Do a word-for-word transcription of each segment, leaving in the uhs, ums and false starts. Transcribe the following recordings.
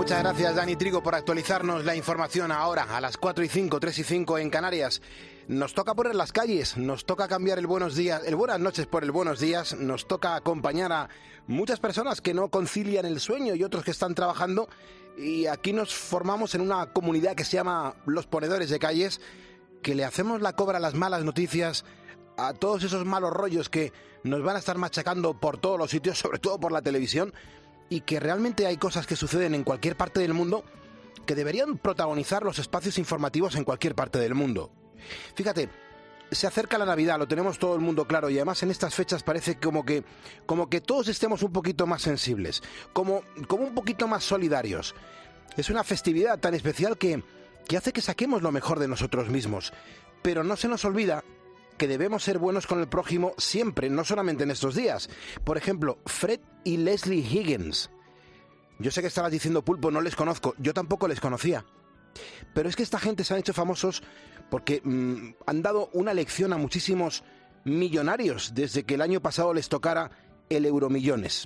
Muchas gracias, Dani Trigo, por actualizarnos la información ahora, a las cuatro y cinco, tres y cinco en Canarias. Nos toca poner las calles, nos toca cambiar el buenos días, el buenas noches por el buenos días, nos toca acompañar a muchas personas que no concilian el sueño y otros que están trabajando, y aquí nos formamos en una comunidad que se llama Los Ponedores de Calles, que le hacemos la cobra a las malas noticias, a todos esos malos rollos que nos van a estar machacando por todos los sitios, sobre todo por la televisión, y que realmente hay cosas que suceden en cualquier parte del mundo que deberían protagonizar los espacios informativos en cualquier parte del mundo. Fíjate, se acerca la Navidad, lo tenemos todo el mundo claro, y además en estas fechas parece como que, como que todos estemos un poquito más sensibles, como, como un poquito más solidarios. Es una festividad tan especial que, que hace que saquemos lo mejor de nosotros mismos, pero no se nos olvida que debemos ser buenos con el prójimo siempre, no solamente en estos días. Por ejemplo, Fred y Leslie Higgins. Yo sé que estabas diciendo, Pulpo, no les conozco, yo tampoco les conocía. Pero es que esta gente se han hecho famosos porque mmm, han dado una lección a muchísimos millonarios desde que el año pasado les tocara el Euromillones.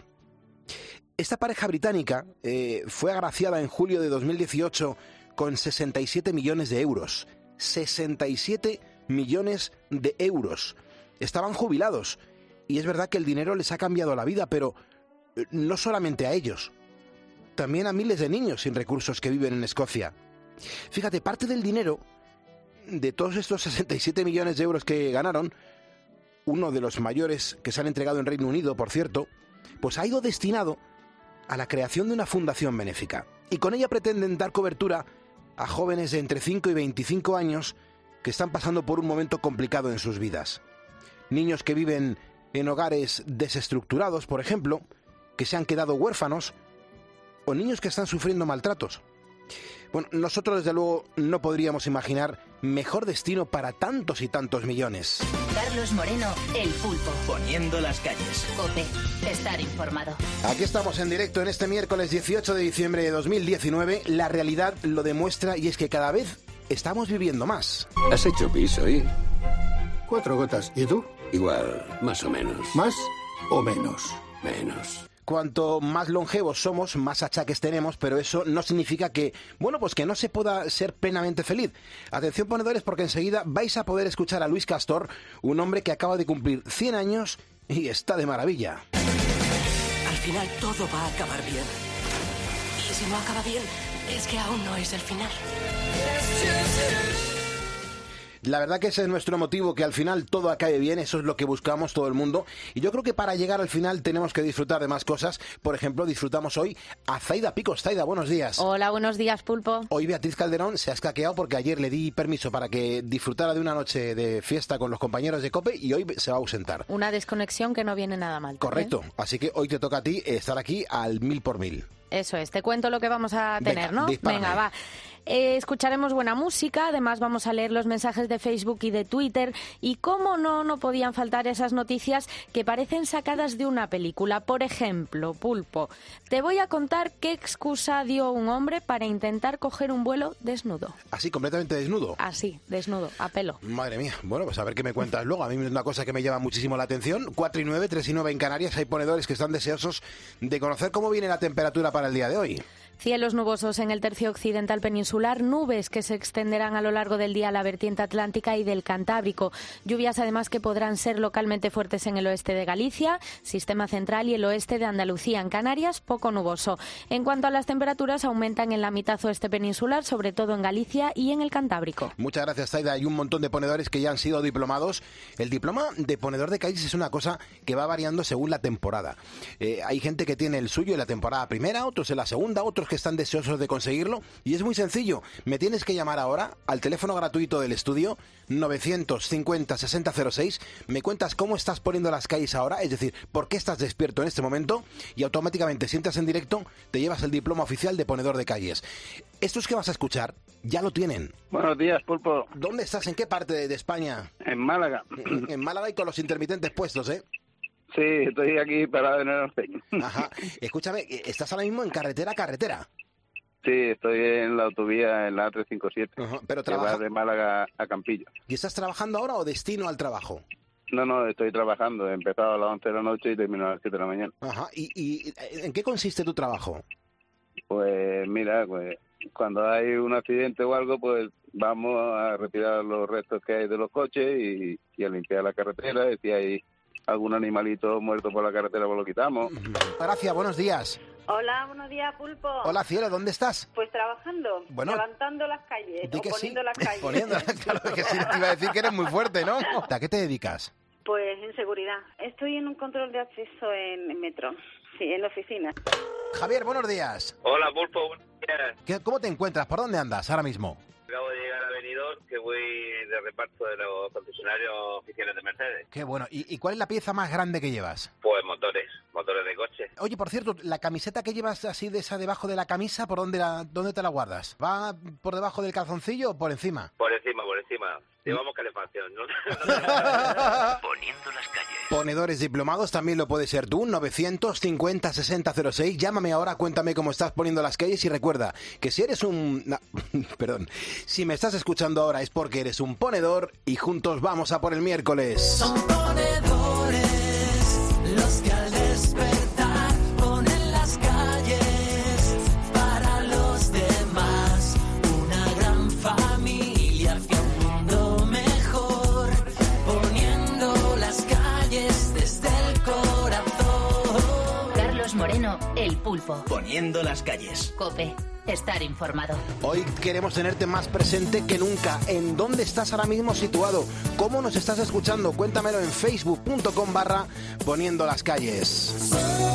Esta pareja británica eh, fue agraciada en julio de dos mil dieciocho con sesenta y siete millones de euros. sesenta y siete millones de euros. Estaban jubilados y es verdad que el dinero les ha cambiado la vida, pero no solamente a ellos, también a miles de niños sin recursos que viven en Escocia. Fíjate, parte del dinero de todos estos sesenta y siete millones de euros que ganaron, uno de los mayores que se han entregado en Reino Unido, por cierto, pues ha ido destinado a la creación de una fundación benéfica. Y con ella pretenden dar cobertura a jóvenes de entre cinco y veinticinco años que están pasando por un momento complicado en sus vidas. Niños que viven en hogares desestructurados, por ejemplo, que se han quedado huérfanos, o niños que están sufriendo maltratos. Bueno, nosotros desde luego no podríamos imaginar mejor destino para tantos y tantos millones. Carlos Moreno, El Pulpo. Poniendo las calles. COPE, estar informado. Aquí estamos en directo en este miércoles dieciocho de diciembre de dos mil diecinueve. La realidad lo demuestra y es que cada vez estamos viviendo más. ¿Has hecho pis hoy? Cuatro gotas. ¿Y tú? Igual, más o menos. ¿Más o menos? Menos. Cuanto más longevos somos, más achaques tenemos, pero eso no significa que, bueno, pues que no se pueda ser plenamente feliz. Atención, ponedores, porque enseguida vais a poder escuchar a Luis Castor, un hombre que acaba de cumplir cien años y está de maravilla. Al final todo va a acabar bien. Y si no acaba bien, es que aún no es el final. La verdad que ese es nuestro motivo, que al final todo acabe bien, eso es lo que buscamos todo el mundo. Y yo creo que para llegar al final tenemos que disfrutar de más cosas. Por ejemplo, disfrutamos hoy a Zaida Picos. Zaida, buenos días. Hola, buenos días, Pulpo. Hoy Beatriz Calderón se ha escaqueado porque ayer le di permiso para que disfrutara de una noche de fiesta con los compañeros de COPE y hoy se va a ausentar. Una desconexión que no viene nada mal. Correcto, ¿eh? Así que hoy te toca a ti estar aquí al mil por mil. Eso es, te cuento lo que vamos a tener, Venga, ¿no? dispárame. Venga, va. Eh, escucharemos buena música, además vamos a leer los mensajes de Facebook y de Twitter y cómo no, no podían faltar esas noticias que parecen sacadas de una película. Por ejemplo, Pulpo, te voy a contar qué excusa dio un hombre para intentar coger un vuelo desnudo. ¿Así, completamente desnudo? Así, desnudo, a pelo. Madre mía, bueno, pues a ver qué me cuentas luego. A mí es una cosa que me llama muchísimo la atención. cuatro y nueve, tres y nueve en Canarias, hay ponedores que están deseosos de conocer cómo viene la temperatura para el día de hoy. Cielos nubosos en el tercio occidental peninsular, nubes que se extenderán a lo largo del día a la vertiente atlántica y del Cantábrico. Lluvias además que podrán ser localmente fuertes en el oeste de Galicia, sistema central y el oeste de Andalucía. En Canarias, poco nuboso. En cuanto a las temperaturas, aumentan en la mitad oeste peninsular, sobre todo en Galicia y en el Cantábrico. Muchas gracias, Zaida. Hay un montón de ponedores que ya han sido diplomados. El diploma de ponedor de calles es una cosa que va variando según la temporada. Eh, hay gente que tiene el suyo en la temporada primera, otros en la segunda, otros que están deseosos de conseguirlo y es muy sencillo. Me tienes que llamar ahora al teléfono gratuito del estudio novecientos cincuenta sesenta cero seis. Me cuentas cómo estás poniendo las calles ahora, es decir, por qué estás despierto en este momento y automáticamente si entras en directo te llevas el diploma oficial de ponedor de calles. Estos que vas a escuchar ya lo tienen. Buenos días, Pulpo. ¿Dónde estás? ¿En qué parte de, de España? En Málaga. En Málaga y con los intermitentes puestos, ¿eh? Sí, estoy aquí parado en el norte. Ajá. Escúchame, ¿estás ahora mismo en carretera a carretera? Sí, estoy en la autovía, en la A trescientos cincuenta y siete, Ajá, pero que va trabaja... de Málaga a Campillo. ¿Y estás trabajando ahora o destino al trabajo? No, no, estoy trabajando. He empezado a las once de la noche y termino a las siete de la mañana. Ajá. ¿Y, y en qué consiste tu trabajo? Pues mira, pues cuando hay un accidente o algo, pues vamos a retirar los restos que hay de los coches y, y a limpiar la carretera. Y si hay algún animalito muerto por la carretera, pues lo quitamos. Gracias, buenos días. Hola, buenos días, Pulpo. Hola, Cielo, ¿dónde estás? Pues trabajando, bueno, levantando las calles, di o que poniendo sí. las calles. Poniendo, claro, que sí, te iba a decir que eres muy fuerte, ¿no? ¿A qué te dedicas? Pues en seguridad. Estoy en un control de acceso en, en metro, sí, en la oficina. Javier, buenos días. Hola, Pulpo, buenos días. ¿Qué, ¿Cómo te encuentras? ¿Por dónde andas ahora mismo? Acabo de llegar a Benidorm, que voy de reparto de los concesionarios oficiales de Mercedes. Qué bueno. ¿Y, ¿Y cuál es la pieza más grande que llevas? Pues motores, motores de coche. Oye, por cierto, la camiseta que llevas así de esa debajo de la camisa, ¿por dónde, la, dónde te la guardas? ¿Va por debajo del calzoncillo o por encima? Por encima, por encima. Llevamos calefacción, ¿no? Poniendo las calles. Ponedores diplomados también lo puede ser tú, novecientos cincuenta sesenta cero seis. Llámame ahora, cuéntame cómo estás poniendo las calles y recuerda que si eres un... No, perdón. Si me estás escuchando ahora es porque eres un ponedor y juntos vamos a por el miércoles. Son ponedores los que al despertar ponen las calles para los demás. Una gran familia hacia un mundo mejor, poniendo las calles desde el corazón. Carlos Moreno, El Pulpo. Poniendo las calles. COPE. Estar informado. Hoy queremos tenerte más presente que nunca. ¿En dónde estás ahora mismo situado? ¿Cómo nos estás escuchando? Cuéntamelo en facebook punto com barra Poniendo las calles.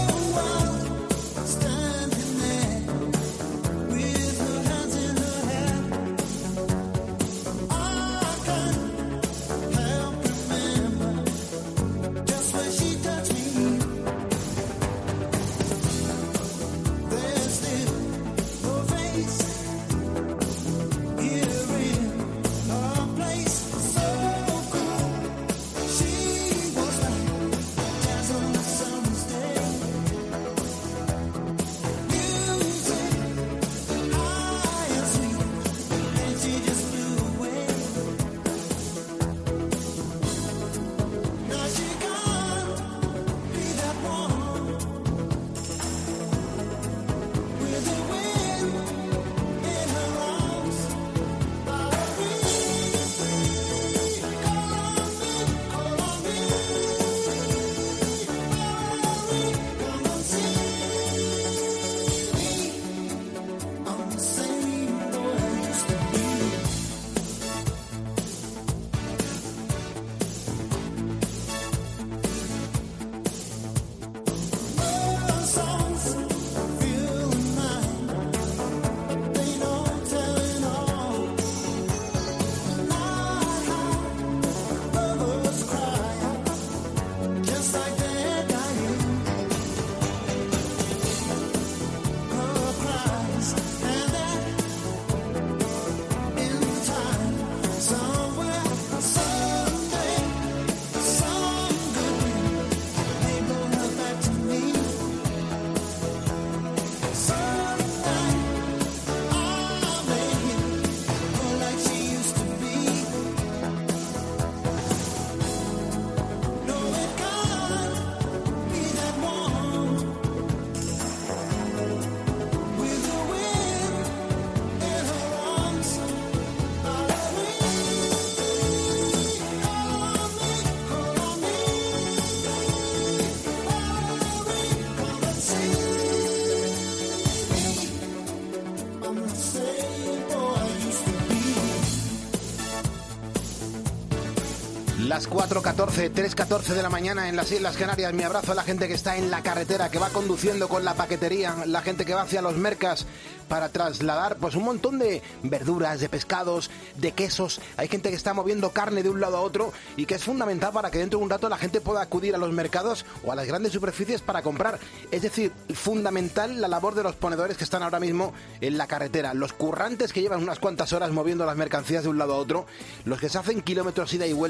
Las cuatro catorce, tres catorce de la mañana en las Islas Canarias. Mi abrazo a la gente que está en la carretera, que va conduciendo con la paquetería, la gente que va hacia los mercas para trasladar pues un montón de verduras, de pescados, de quesos. Hay gente que está moviendo carne de un lado a otro y que es fundamental para que dentro de un rato la gente pueda acudir a los mercados o a las grandes superficies para comprar. Es decir, fundamental la labor de los ponedores que están ahora mismo en la carretera. Los currantes que llevan unas cuantas horas moviendo las mercancías de un lado a otro, los que se hacen kilómetros ida y vuelta desde grandes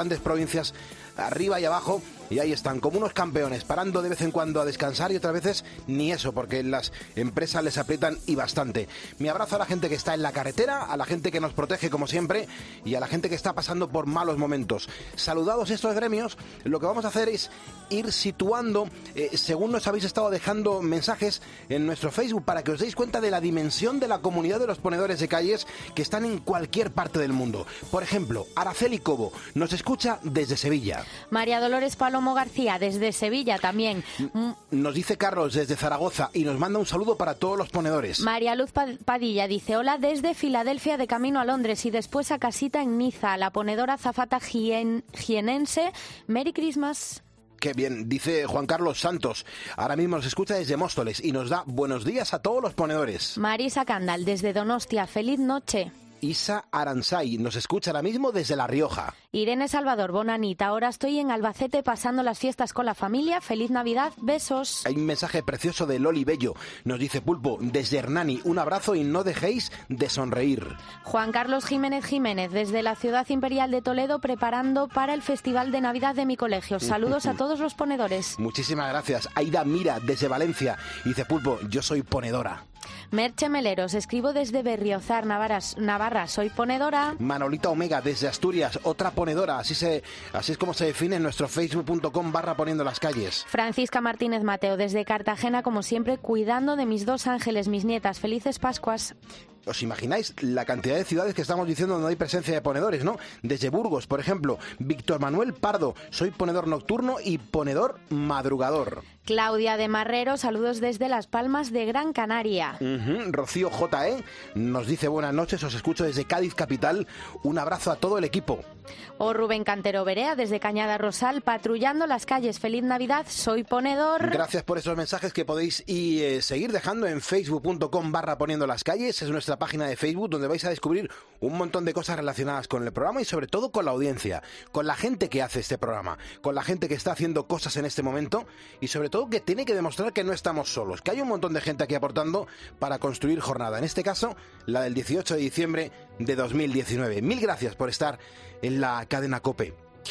grandes provincias, arriba y abajo, y ahí están, como unos campeones, parando de vez en cuando a descansar y otras veces ni eso, porque las empresas les aprietan y bastante. Mi abrazo a la gente que está en la carretera, a la gente que nos protege como siempre y a la gente que está pasando por malos momentos. Saludados estos gremios, lo que vamos a hacer es ir situando, eh, según nos habéis estado dejando mensajes en nuestro Facebook, para que os deis cuenta de la dimensión de la comunidad de los ponedores de calles que están en cualquier parte del mundo. Por ejemplo, Araceli Cobo nos escucha desde Sevilla. María Dolores Palomo García desde Sevilla también. Nos dice Carlos desde Zaragoza y nos manda un saludo para todos los ponedores. María Luz Padilla dice: hola desde Filadelfia de camino a Londres y después a casita en Niza. La ponedora zafata gien, jienense. Merry Christmas. Qué bien, dice Juan Carlos Santos. Ahora mismo nos escucha desde Móstoles y nos da buenos días a todos los ponedores. Marisa Candal desde Donostia. Feliz noche. Isa Aransay nos escucha ahora mismo desde La Rioja. Irene Salvador, bonanita. Ahora estoy en Albacete pasando las fiestas con la familia. Feliz Navidad, besos. Hay un mensaje precioso de Loli Bello. Nos dice Pulpo, desde Hernani, un abrazo y no dejéis de sonreír. Juan Carlos Jiménez Jiménez, desde la ciudad imperial de Toledo, preparando para el Festival de Navidad de mi colegio. Saludos a todos los ponedores. Muchísimas gracias. Aida Mira, desde Valencia, dice Pulpo, yo soy ponedora. Merche Meleros, escribo desde Berriozar, Navarra, Navarra, soy ponedora. Manolita Omega, desde Asturias, otra ponedora, así se, así es como se define en nuestro facebook punto com barra poniendo las calles. Francisca Martínez Mateo, desde Cartagena, como siempre, cuidando de mis dos ángeles, mis nietas. Felices Pascuas. ¿Os imagináis la cantidad de ciudades que estamos diciendo donde hay presencia de ponedores, no? Desde Burgos, por ejemplo, Víctor Manuel Pardo, soy ponedor nocturno y ponedor madrugador. Claudia de Marrero, saludos desde Las Palmas de Gran Canaria. Uh-huh. Rocío J E nos dice buenas noches, os escucho desde Cádiz capital, un abrazo a todo el equipo. O Rubén Cantero Berea, desde Cañada Rosal, patrullando las calles. Feliz Navidad, soy ponedor. Gracias por esos mensajes que podéis y, eh, seguir dejando en facebook punto com barra poniendo las calles. Es nuestra página de Facebook donde vais a descubrir un montón de cosas relacionadas con el programa y sobre todo con la audiencia, con la gente que hace este programa, con la gente que está haciendo cosas en este momento y sobre todo que tiene que demostrar que no estamos solos, que hay un montón de gente aquí aportando para construir jornada, en este caso la del dieciocho de diciembre de dos mil diecinueve. Mil gracias por estar en la cadena COPE.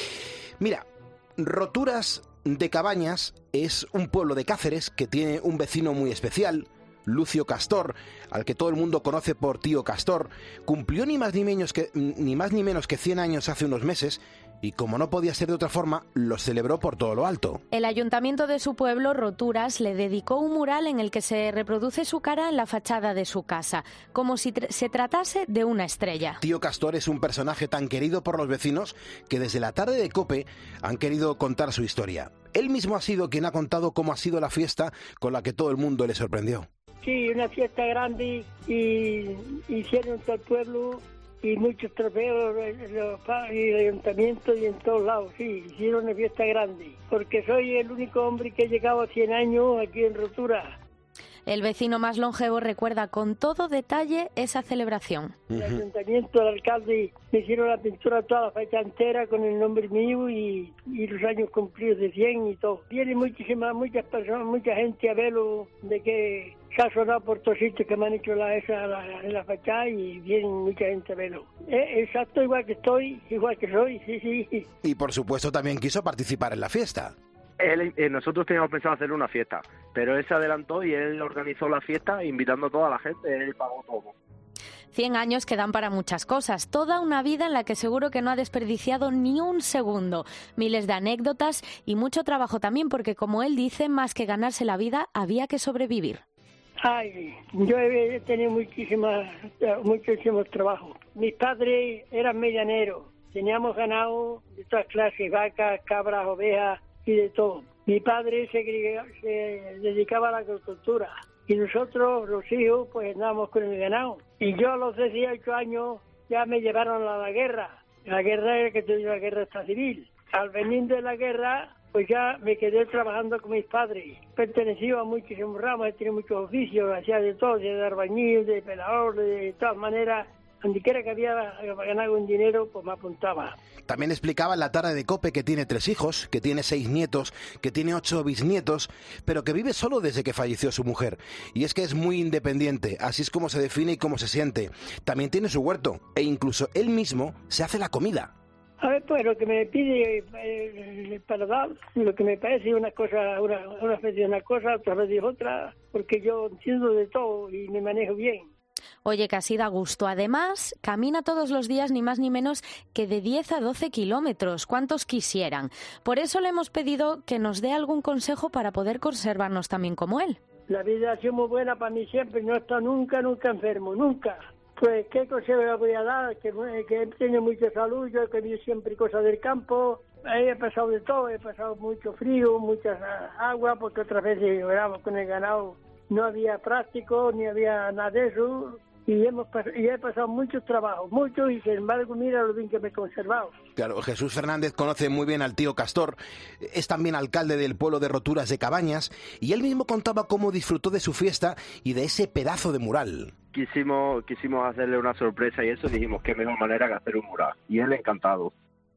Mira, Roturas de Cabañas es un pueblo de Cáceres que tiene un vecino muy especial, Lucio Castor, al que todo el mundo conoce por Tío Castor. Cumplió ni más ni menos que, ni más ni menos que cien años hace unos meses y, como no podía ser de otra forma, los celebró por todo lo alto. El ayuntamiento de su pueblo, Roturas, le dedicó un mural en el que se reproduce su cara en la fachada de su casa, como si tr- se tratase de una estrella. Tío Castor es un personaje tan querido por los vecinos que desde la tarde de COPE han querido contar su historia. Él mismo ha sido quien ha contado cómo ha sido la fiesta con la que todo el mundo le sorprendió. Sí, una fiesta grande y hicieron todo el pueblo y muchos trofeos y el ayuntamiento y en todos lados, sí, hicieron una fiesta grande, porque soy el único hombre que ha llegado a cien años aquí en Rotura. El vecino más longevo recuerda con todo detalle esa celebración. El ayuntamiento, el alcalde, me hicieron la pintura toda la fecha entera con el nombre mío y, y los años cumplidos de cien y todo. Vienen muchísimas, muchas personas, mucha gente a verlo, de que se ha sonado por todos sitios que me han hecho la, esa, la, la fachada y vienen mucha gente a verlo. Eh, exacto, igual que estoy, igual que soy, sí, sí. Y por supuesto también quiso participar en la fiesta. Él, eh, nosotros teníamos pensado hacer una fiesta, pero él se adelantó y él organizó la fiesta invitando a toda la gente, él pagó todo. Cien años que dan para muchas cosas, toda una vida en la que seguro que no ha desperdiciado ni un segundo, miles de anécdotas y mucho trabajo también, porque como él dice, más que ganarse la vida, había que sobrevivir. Ay, yo he tenido muchísimas, muchísimos trabajos. Mis padres eran medianeros, teníamos ganado de todas clases, vacas, cabras, ovejas y de todo. Mi padre se, se dedicaba a la agricultura y nosotros, los hijos, pues andábamos con el ganado. Y yo a los dieciocho años ya me llevaron a la guerra. La guerra era que tenía la guerra civil. Al venir de la guerra, pues ya me quedé trabajando con mis padres. Pertenecía a muchísimos ramos, he tenido muchos oficios, hacía de todo, de albañil, de pelador, de todas maneras. Donde quiera que había ganado un dinero, pues me apuntaba. También explicaba en la tarde de COPE que tiene tres hijos, que tiene seis nietos, que tiene ocho bisnietos, pero que vive solo desde que falleció su mujer. Y es que es muy independiente, así es como se define y cómo se siente. También tiene su huerto, e incluso él mismo se hace la comida. A ver, pues lo que me pide eh, para dar, lo que me parece una cosa, una, una vez una cosa, otra vez otra, porque yo entiendo de todo y me manejo bien. Oye, que así da gusto. Además, camina todos los días ni más ni menos que de diez a doce kilómetros. ¿Cuántos quisieran? Por eso le hemos pedido que nos dé algún consejo para poder conservarnos también como él. La vida ha sido muy buena para mí siempre, no he estado nunca, nunca enfermo, nunca. Pues, ¿qué consejo le voy a dar? Que, que he tenido mucha salud, yo he comido siempre cosas del campo, he pasado de todo, he pasado mucho frío, mucha agua, porque otras veces lloramos con el ganado, no había práctico, ni había nada de eso, y, hemos, y he pasado muchos trabajos, muchos, y sin embargo, mira lo bien que me he conservado. Claro, Jesús Fernández conoce muy bien al tío Castor, es también alcalde del pueblo de Roturas de Cabañas, y él mismo contaba cómo disfrutó de su fiesta y de ese pedazo de mural. Quisimos, quisimos hacerle una sorpresa y eso, dijimos qué mejor manera que hacer un mural. Y él encantado.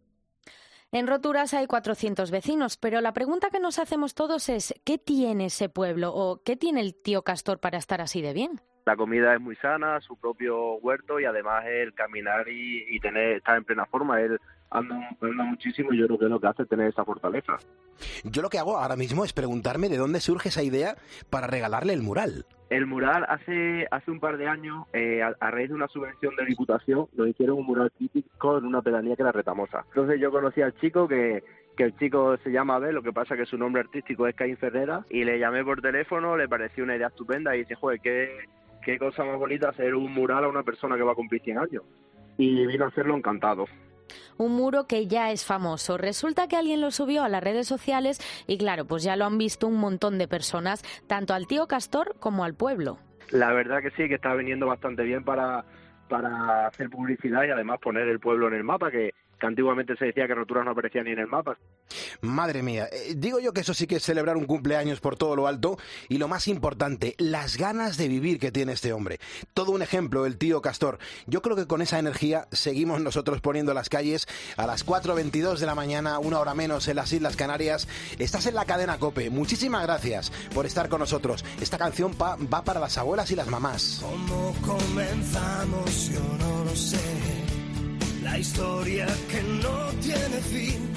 En Roturas hay cuatrocientos vecinos, pero la pregunta que nos hacemos todos es ¿qué tiene ese pueblo o qué tiene el tío Castor para estar así de bien? La comida es muy sana, su propio huerto y además el caminar y, y tener estar en plena forma. Él anda, anda muchísimo y yo creo que es lo que hace tener esa fortaleza. Yo lo que hago ahora mismo es preguntarme de dónde surge esa idea para regalarle el mural. El mural hace hace un par de años, eh, a, a raíz de una subvención de Diputación, nos hicieron un mural crítico en una pedanía que era Retamosa. Entonces yo conocí al chico que... que el chico se llama Abel, lo que pasa que su nombre artístico es Caín Ferrera, y le llamé por teléfono, le pareció una idea estupenda y dice, joder, qué, qué cosa más bonita hacer un mural a una persona que va a cumplir cien años. Y vino a hacerlo encantado. Un muro que ya es famoso. Resulta que alguien lo subió a las redes sociales y claro, pues ya lo han visto un montón de personas, tanto al tío Castor como al pueblo. La verdad que sí, que está viniendo bastante bien para, para hacer publicidad y además poner el pueblo en el mapa, que que antiguamente se decía que Roturas no aparecía ni en el mapa. Madre mía, eh, digo yo que eso sí que es celebrar un cumpleaños por todo lo alto y lo más importante, las ganas de vivir que tiene este hombre. Todo un ejemplo, el tío Castor. Yo creo que con esa energía seguimos nosotros poniendo las calles a las cuatro veintidós de la mañana, una hora menos en las Islas Canarias. Estás en la cadena COPE. Muchísimas gracias por estar con nosotros. Esta canción pa, va para las abuelas y las mamás. ¿Cómo comenzamos? Yo no lo sé. La historia que no tiene fin,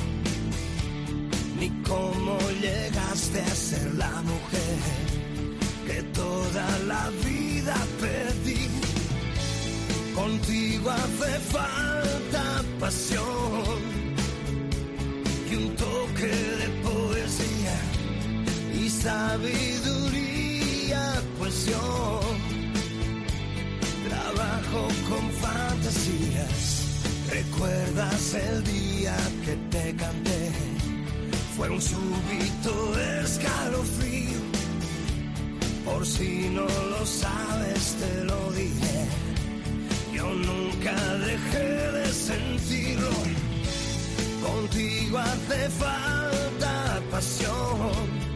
ni cómo llegaste a ser la mujer que toda la vida perdí. Contigo hace falta pasión y un toque de poesía y sabiduría, pues yo trabajo con fantasías. ¿Recuerdas el día que te canté? Fue un súbito escalofrío. Por si no lo sabes, te lo diré. Yo nunca dejé de sentirlo. Contigo hace falta pasión.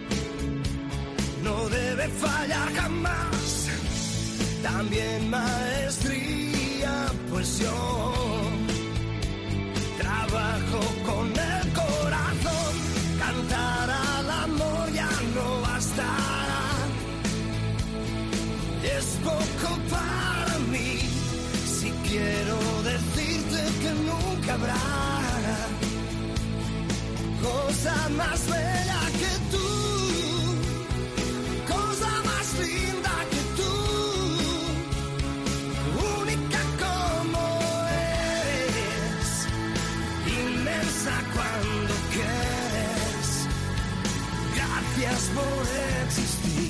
No debe fallar jamás. También maestría, pues yo trabajo con el corazón, cantar al amor ya no bastará. Es poco para mí, si quiero decirte que nunca habrá cosa más bella que tú, cosa más linda que tú, única como cuando quieres. Gracias por existir.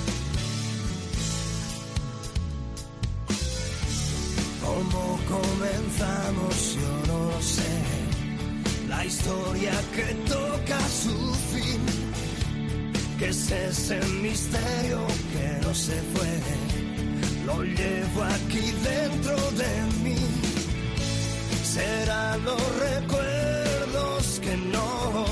¿Cómo comenzamos? Yo no lo sé. La historia que toca su fin. ¿Qué es ese misterio que no se fue? Lo llevo aquí dentro de mí. Serán los recuerdos que no,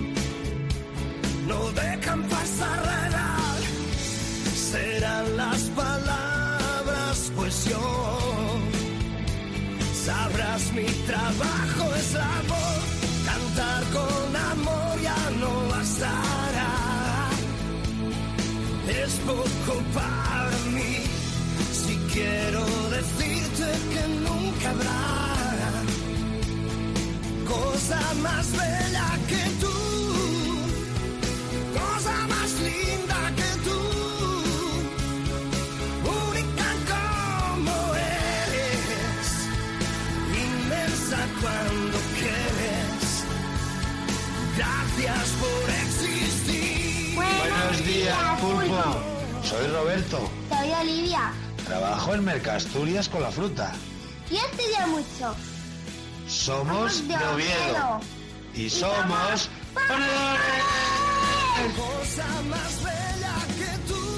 no dejan pasar la edad. Serán las palabras, pues yo sabrás mi trabajo es la voz. Cantar con amor ya no bastará. Es poco para mí, si quiero decirte que nunca habrá más bella que tú, cosa más linda que tú, única como eres, inmensa cuando quieres. Gracias por existir. Buenos días, Pulpo. Soy Roberto. Soy Olivia. Trabajo en Mercasturias con la fruta. Yo estudio mucho. Somos de Oviedo. Y somos ponedores. Cosa más bella que tú,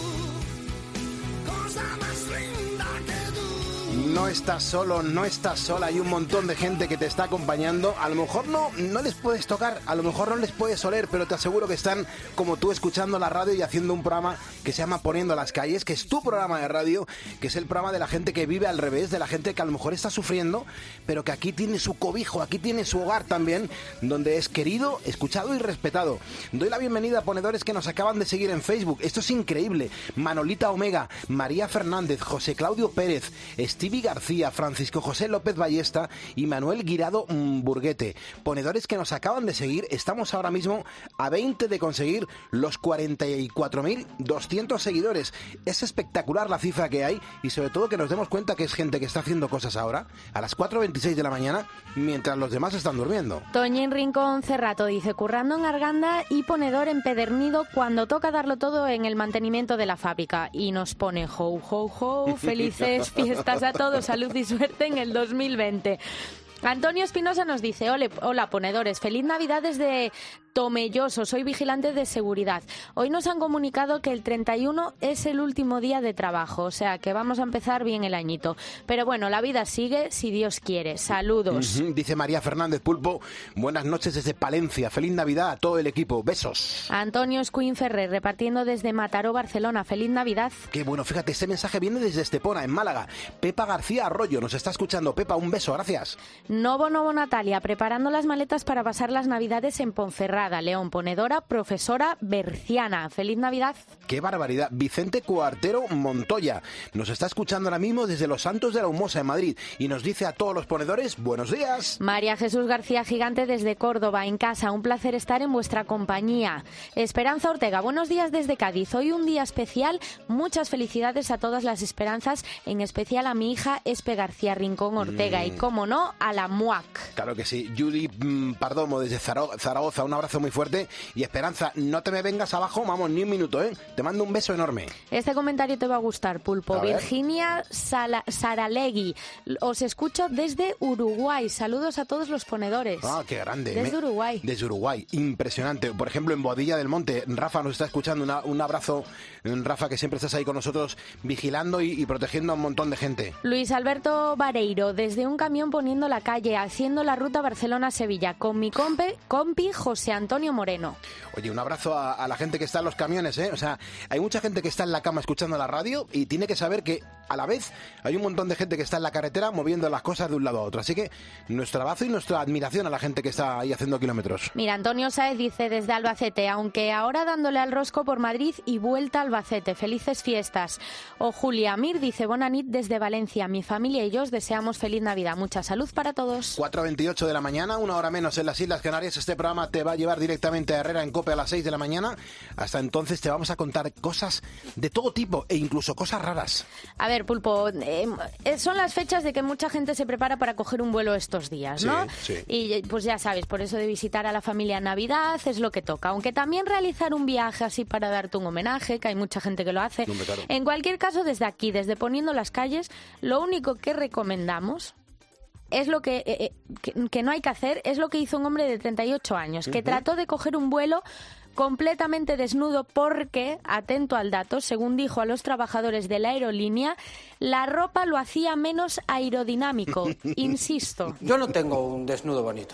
cosa más linda que tú. No estás solo, no estás sola, hay un montón de gente que te está acompañando. A lo mejor no, no les puedes tocar, a lo mejor no les puedes oler, pero te aseguro que están como tú escuchando la radio y haciendo un programa que se llama Poniendo las Calles, que es tu programa de radio, que es el programa de la gente que vive al revés, de la gente que a lo mejor está sufriendo, pero que aquí tiene su cobijo, aquí tiene su hogar también, donde es querido, escuchado y respetado. Doy la bienvenida a ponedores que nos acaban de seguir en Facebook. Esto es increíble. Manolita Omega, María Fernández, José Claudio Pérez, Stevie García, Francisco José López Ballesta y Manuel Guirado Burguete. Ponedores que nos acaban de seguir. Estamos ahora mismo a veinte de conseguir los cuarenta y cuatro mil doscientos seguidores. Es espectacular la cifra que hay y sobre todo que nos demos cuenta que es gente que está haciendo cosas ahora a las cuatro veintiséis de la mañana mientras los demás están durmiendo. Toñín Rincón Cerrato dice: currando en Arganda y ponedor empedernido cuando toca darlo todo en el mantenimiento de la fábrica. Y nos pone ho, ho, ho, felices fiestas a todos, salud y suerte en el dos mil veinte. Antonio Espinosa nos dice: Ole, hola ponedores, feliz Navidad desde Tomelloso, soy vigilante de seguridad. Hoy nos han comunicado que el treinta y uno es el último día de trabajo, o sea que vamos a empezar bien el añito. Pero bueno, la vida sigue si Dios quiere. Saludos. Uh-huh. Dice María Fernández Pulpo: buenas noches desde Palencia, feliz Navidad a todo el equipo, besos. Antonio Escuín Ferrer repartiendo desde Mataró, Barcelona, feliz Navidad. Qué bueno, fíjate, este mensaje viene desde Estepona, en Málaga. Pepa García Arroyo nos está escuchando. Pepa, un beso, gracias. Novo Novo Natalia, preparando las maletas para pasar las Navidades en Ponferrada, León, ponedora, profesora berciana. ¡Feliz Navidad! ¡Qué barbaridad! Vicente Cuartero Montoya nos está escuchando ahora mismo desde Los Santos de la Humosa, en Madrid, y nos dice a todos los ponedores: buenos días. María Jesús García Gigante desde Córdoba, en casa, un placer estar en vuestra compañía. Esperanza Ortega, buenos días desde Cádiz. Hoy un día especial, muchas felicidades a todas las esperanzas, en especial a mi hija Espe García Rincón Ortega, mm. y como no, a la M U A C. Claro que sí. Judy mmm, Pardomo desde Zaragoza, un abrazo muy fuerte. Y Esperanza, no te me vengas abajo, vamos, ni un minuto, ¿eh? Te mando un beso enorme. Este comentario te va a gustar, Pulpo. A Virginia Sala, Saralegui, os escucho desde Uruguay. Saludos a todos los ponedores. Ah, qué grande. Desde me... Uruguay. Desde Uruguay, impresionante. Por ejemplo, en Boadilla del Monte, Rafa nos está escuchando. Una, un abrazo, Rafa, que siempre estás ahí con nosotros vigilando y, y protegiendo a un montón de gente. Luis Alberto Vareiro, desde un camión poniendo la calle, haciendo la ruta Barcelona-Sevilla, con mi compi, compi José Antonio Moreno. Oye, un abrazo a, a la gente que está en los camiones, ¿eh? O sea, hay mucha gente que está en la cama escuchando la radio y tiene que saber que a la vez hay un montón de gente que está en la carretera moviendo las cosas de un lado a otro. Así que nuestro abrazo y nuestra admiración a la gente que está ahí haciendo kilómetros. Mira, Antonio Sáez dice desde Albacete: aunque ahora dándole al rosco por Madrid y vuelta a Albacete, felices fiestas. O Julia Mir dice: bona nit desde Valencia, mi familia y yo os deseamos feliz Navidad, mucha salud para todos. cuatro veintiocho de la mañana, una hora menos en las Islas Canarias. Este programa te va a llevar directamente a Herrera en COPE a las seis de la mañana. Hasta entonces te vamos a contar cosas de todo tipo e incluso cosas raras. A ver, Pulpo, eh, son las fechas de que mucha gente se prepara para coger un vuelo estos días, ¿no? Sí, sí. Y pues ya sabes, por eso de visitar a la familia en Navidad es lo que toca. Aunque también realizar un viaje así para darte un homenaje, que hay mucha gente que lo hace. No, claro. En cualquier caso, desde aquí, desde Poniendo las Calles, lo único que recomendamos es lo que, eh, que, que no hay que hacer, es lo que hizo un hombre de treinta y ocho años, que uh-huh. trató de coger un vuelo completamente desnudo porque, atento al dato, según dijo a los trabajadores de la aerolínea, la ropa lo hacía menos aerodinámico. Insisto. Yo no tengo un desnudo bonito.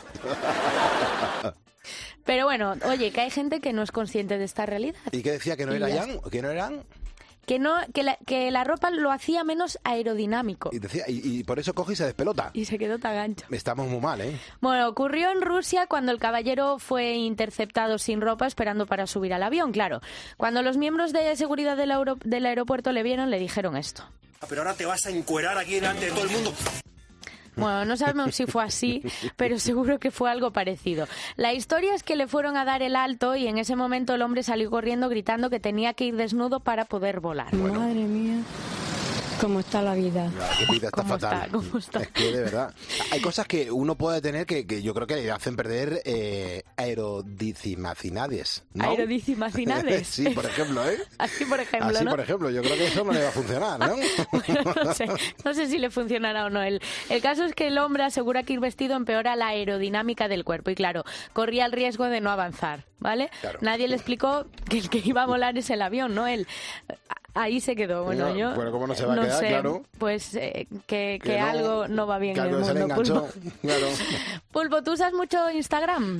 Pero bueno, oye, que hay gente que no es consciente de esta realidad. ¿Y qué decía? ¿Que no era Jan? ¿Que no eran? Que no, que la, que la ropa lo hacía menos aerodinámico. Y, decía, y, y por eso coge y se despelota. Y se quedó tan ancho. Estamos muy mal, ¿eh? Bueno, ocurrió en Rusia cuando el caballero fue interceptado sin ropa esperando para subir al avión, claro. Cuando los miembros de seguridad del, aer- del aeropuerto le vieron, le dijeron esto. Pero ahora te vas a encuerar aquí delante de todo el mundo. Bueno, no sabemos si fue así, pero seguro que fue algo parecido. La historia es que le fueron a dar el alto y en ese momento el hombre salió corriendo gritando que tenía que ir desnudo para poder volar. Bueno. Madre mía. ¿Cómo está la vida? La vida está ¿Cómo fatal. está? ¿Cómo está? Es que de verdad. Hay cosas que uno puede tener que, que yo creo que le hacen perder eh, aerodicimacinades, ¿no? Aerodicimacinades. Sí, por ejemplo, ¿eh? Así por ejemplo, Así ¿no? por ejemplo. Yo creo que eso no le va a funcionar, ¿no? Bueno, no sé, no sé si le funcionará o no. El, el caso es que el hombre asegura que ir vestido empeora la aerodinámica del cuerpo y, claro, corría el riesgo de no avanzar, ¿vale? Claro. Nadie le explicó que el que iba a volar es el avión, no él. Ahí se quedó. Bueno, no, yo bueno, ¿cómo no se va a no quedar? sé, Claro. Pues eh, que, que, que no, algo no va bien en el mundo, se le enganchó, Pulpo. claro. Pulpo, ¿tú usas mucho Instagram?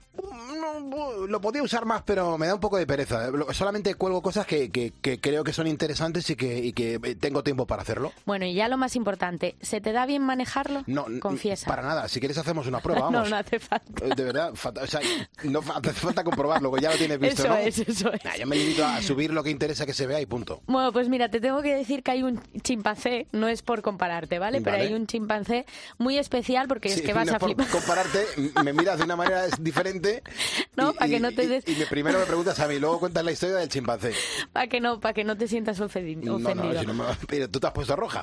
No, lo podía usar más, pero me da un poco de pereza. Solamente cuelgo cosas que, que, que creo que son interesantes y que, y que tengo tiempo para hacerlo. Bueno, y ya lo más importante, ¿se te da bien manejarlo? No, confiesa. Para nada. Si quieres hacemos una prueba, vamos. No, no hace falta. De verdad, o sea, no hace falta comprobarlo, que ya lo tienes visto, eso ¿no? es, eso es. Nah, yo me limito a subir lo que interesa que se vea y punto. Bueno, pues mira, te tengo que decir que hay un chimpancé, no es por compararte, ¿vale? Pero Vale. hay un chimpancé muy especial porque Sí, es que vas no a es por flipar. compararte, me miras de una manera diferente. No, y, para que no te des... y, y me primero me preguntas a mí, luego cuentas la historia del chimpancé. Para que no, para que no te sientas ofendido. No, no, si no me... Pero tú te has puesto roja.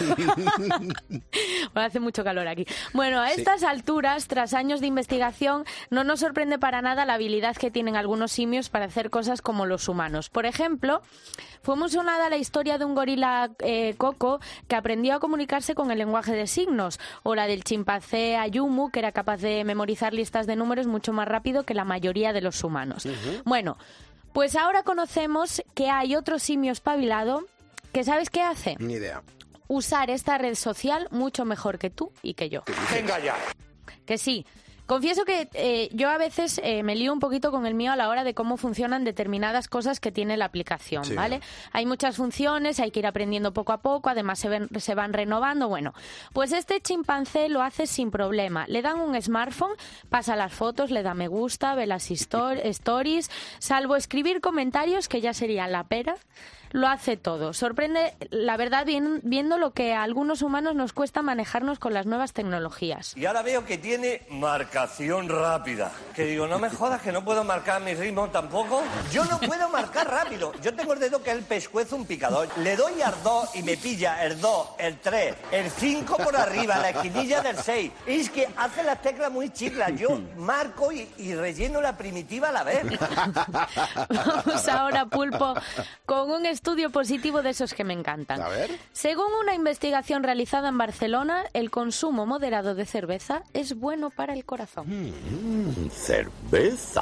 Bueno, hace mucho calor aquí. Bueno, a estas sí. alturas, tras años de investigación, no nos sorprende para nada la habilidad que tienen algunos simios para hacer cosas como los humanos. Por ejemplo, fue muy sonada la historia de un gorila eh, coco que aprendió a comunicarse con el lenguaje de signos, o la del chimpancé Ayumu, que era capaz de memorizar listas de números mucho más rápido que la mayoría de los humanos. Uh-huh. Bueno, pues ahora conocemos que hay otro simio espabilado que, ¿sabes qué hace? Ni idea. Usar esta red social mucho mejor que tú y que yo. Venga ya. Que sí. Confieso que eh, yo a veces eh, me lío un poquito con el mío a la hora de cómo funcionan determinadas cosas que tiene la aplicación, sí. ¿vale? Hay muchas funciones, hay que ir aprendiendo poco a poco, además se, ven, se van renovando. Bueno, pues este chimpancé lo hace sin problema. Le dan un smartphone, pasa las fotos, le da me gusta, ve las histor- stories, salvo escribir comentarios, que ya sería la pera. Lo hace todo. Sorprende, la verdad, bien, viendo lo que a algunos humanos nos cuesta manejarnos con las nuevas tecnologías. Y ahora veo que tiene marcación rápida. Que digo, no me jodas, que no puedo marcar mi ritmo tampoco. Yo no puedo marcar rápido. Yo tengo el dedo que es el pescuezo un picador. Le doy al dos y me pilla el dos, el tres, el cinco por arriba, la esquinilla del seis. Es que hace las teclas muy chiclas. Yo marco y, y relleno la primitiva a la vez. Vamos ahora, Pulpo, con un estudio positivo de esos que me encantan. A ver. Según una investigación realizada en Barcelona, el consumo moderado de cerveza es bueno para el corazón. Mm, cerveza.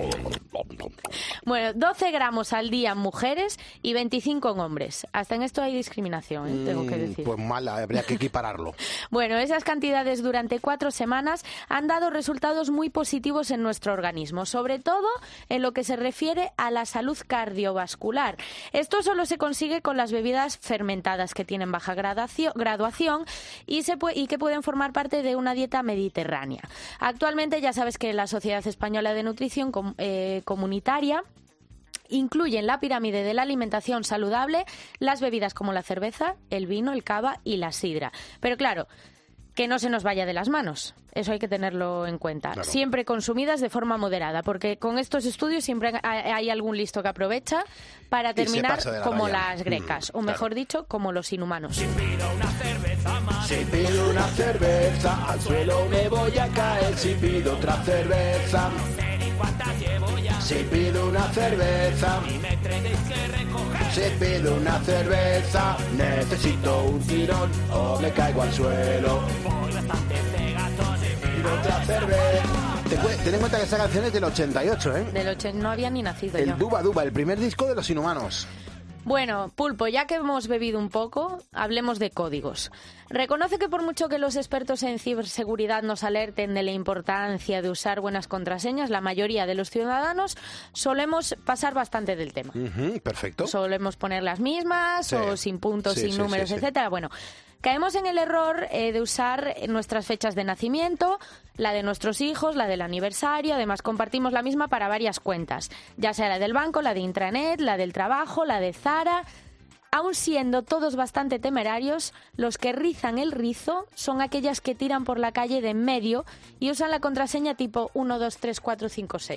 Bueno, doce gramos al día en mujeres y veinticinco en hombres. Hasta en esto hay discriminación, ¿eh? Tengo que decir. Pues mala, habría que equipararlo. Bueno, esas cantidades durante cuatro semanas han dado resultados muy positivos en nuestro organismo, sobre todo en lo que se refiere a la salud cardiovascular. Esto solo se consigue con las bebidas fermentadas que tienen baja graduación y, se puede, y que pueden formar parte de una dieta mediterránea. Actualmente ya sabes que la Sociedad Española de Nutrición com, eh, Comunitaria incluye en la pirámide de la alimentación saludable las bebidas como la cerveza, el vino, el cava y la sidra. Pero claro, que no se nos vaya de las manos. Eso hay que tenerlo en cuenta. Claro. Siempre consumidas de forma moderada, porque con estos estudios siempre hay algún listo que aprovecha para terminar como raya. Las grecas, mm, o mejor claro. dicho, como los inhumanos. Si pido una cerveza más, si pido una cerveza, al suelo me voy a caer. Si pido otra cerveza, no sé ni cuántas llevo ya. Si pido una cerveza, y me tenéis que recoger. Si pido una cerveza, necesito un tirón o me caigo al suelo. Voy bastante cegatón. Otra cerveza. Ten en cuenta que esa canción es del ochenta y ocho, ¿eh? Del ochenta no había ni nacido el yo. El Duba Duba, el primer disco de Los Inhumanos. Bueno, Pulpo, ya que hemos bebido un poco, hablemos de códigos. Reconoce que por mucho que los expertos en ciberseguridad nos alerten de la importancia de usar buenas contraseñas, la mayoría de los ciudadanos solemos pasar bastante del tema. Uh-huh, perfecto. Solemos poner las mismas, sí. o sin puntos, sí, sin sí, números, sí, sí. etcétera. Bueno, caemos en el error eh, de usar nuestras fechas de nacimiento, la de nuestros hijos, la del aniversario. Además, compartimos la misma para varias cuentas, ya sea la del banco, la de intranet, la del trabajo, la de Zara. Aun siendo todos bastante temerarios, los que rizan el rizo son aquellas que tiran por la calle de en medio y usan la contraseña tipo uno, dos, tres, cuatro, cinco, seis.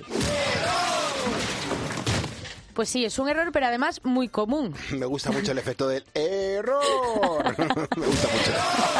Pues sí, es un error, pero además muy común. Me gusta mucho el efecto del error. Me gusta mucho.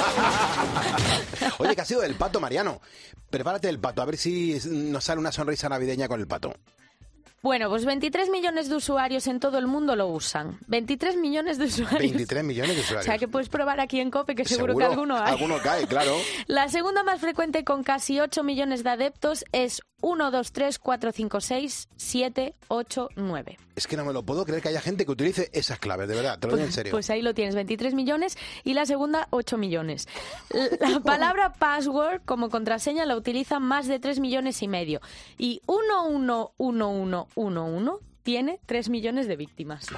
Oye, ¿qué ha sido del pato, Mariano? Prepárate el pato, a ver si nos sale una sonrisa navideña con el pato. Bueno, pues veintitrés millones de usuarios en todo el mundo lo usan. veintitrés millones de usuarios. veintitrés millones de usuarios. O sea, que puedes probar aquí en COPE, que seguro, seguro que alguno hay. Alguno cae, claro. La segunda más frecuente, con casi ocho millones de adeptos, es uno, dos, tres, cuatro, cinco, seis, siete, ocho, nueve. Es que no me lo puedo creer que haya gente que utilice esas claves, de verdad, te lo pues, digo en serio. Pues ahí lo tienes, veintitrés millones, y la segunda, ocho millones. La palabra password como contraseña la utilizan más de tres millones y medio. Y uno uno uno uno uno uno tiene tres millones de víctimas.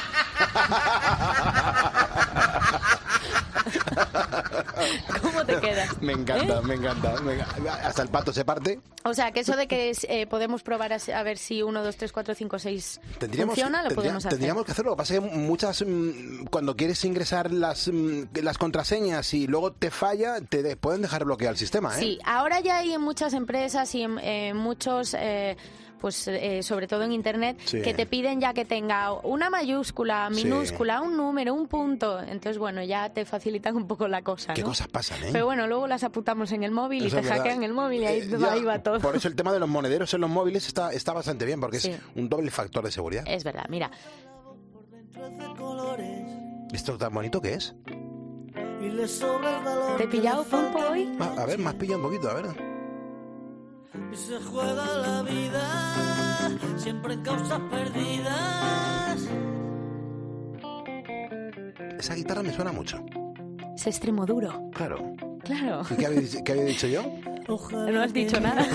¿Cómo te quedas? Me encanta, ¿Eh? me encanta, me encanta. Hasta el pato se parte. O sea, que eso de que eh, podemos probar a, a ver si uno, dos, tres, cuatro, cinco, seis funciona, lo tendría, podemos hacer. Tendríamos que hacerlo. Lo que pasa es que muchas, mmm, cuando quieres ingresar las, mmm, las contraseñas y luego te falla, te de, pueden dejar bloquear el sistema, ¿eh? Sí, ahora ya hay en muchas empresas y en eh, muchos... Eh, pues eh, sobre todo en internet, sí. que te piden ya que tenga una mayúscula, minúscula, sí. un número, un punto. Entonces, bueno, ya te facilitan un poco la cosa, ¿no? ¿Qué cosas pasan, eh? Pero bueno, luego las apuntamos en el móvil eso y te hackean el móvil y ahí, eh, ya, ahí va todo. Por eso el tema de los monederos en los móviles está, está bastante bien, porque sí. es un doble factor de seguridad. Es verdad, mira. ¿Esto tan bonito que es? ¿Te he pillado, Pulpo, hoy? Ah, a ver, me has pillado un poquito, a ver. Y se juega la vida, siempre en causas perdidas. Esa guitarra me suena mucho. Es Extremoduro. Claro. Claro. ¿Y qué había, qué había dicho yo? No has dicho nada.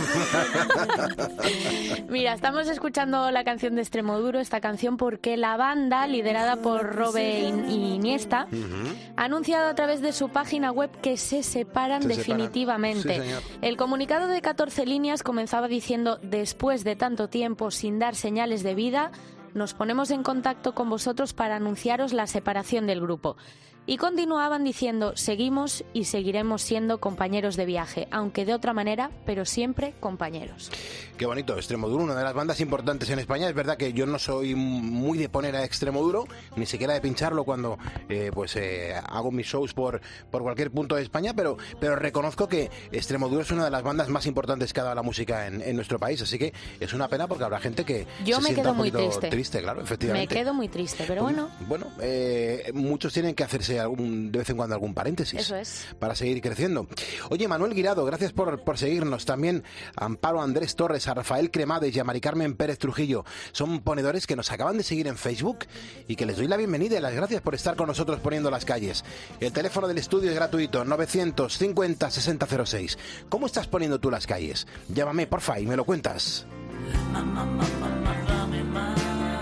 Mira, estamos escuchando la canción de Extremoduro, esta canción porque la banda, liderada por Robe y Iniesta, uh-huh. ha anunciado a través de su página web que se separan se definitivamente. Separan. Sí, el comunicado de catorce líneas comenzaba diciendo: después de tanto tiempo sin dar señales de vida, nos ponemos en contacto con vosotros para anunciaros la separación del grupo. Y continuaban diciendo: seguimos y seguiremos siendo compañeros de viaje, aunque de otra manera, pero siempre compañeros. Qué bonito, Extremoduro, una de las bandas importantes en España. Es verdad que yo no soy muy de poner a Extremoduro, ni siquiera de pincharlo cuando eh, pues eh, hago mis shows por, por cualquier punto de España, pero, pero reconozco que Extremoduro es una de las bandas más importantes que ha dado la música en, en nuestro país, así que es una pena porque habrá gente que yo se me sienta quedo un muy poquito triste. triste, claro, efectivamente. Me quedo muy triste, pero bueno. Bueno, eh, muchos tienen que hacerse algún, de vez en cuando algún paréntesis. Eso es. Para seguir creciendo. Oye, Manuel Guirado, gracias por, por seguirnos. También a Amparo Andrés Torres, a Rafael Cremades y a Mari Carmen Pérez Trujillo. Son ponedores que nos acaban de seguir en Facebook y que les doy la bienvenida y las gracias por estar con nosotros poniendo las calles. El teléfono del estudio es gratuito, novecientos cincuenta sesenta cero seis. ¿Cómo estás poniendo tú las calles? Llámame, porfa, y me lo cuentas. Mamá, mamá, mamá, dame más.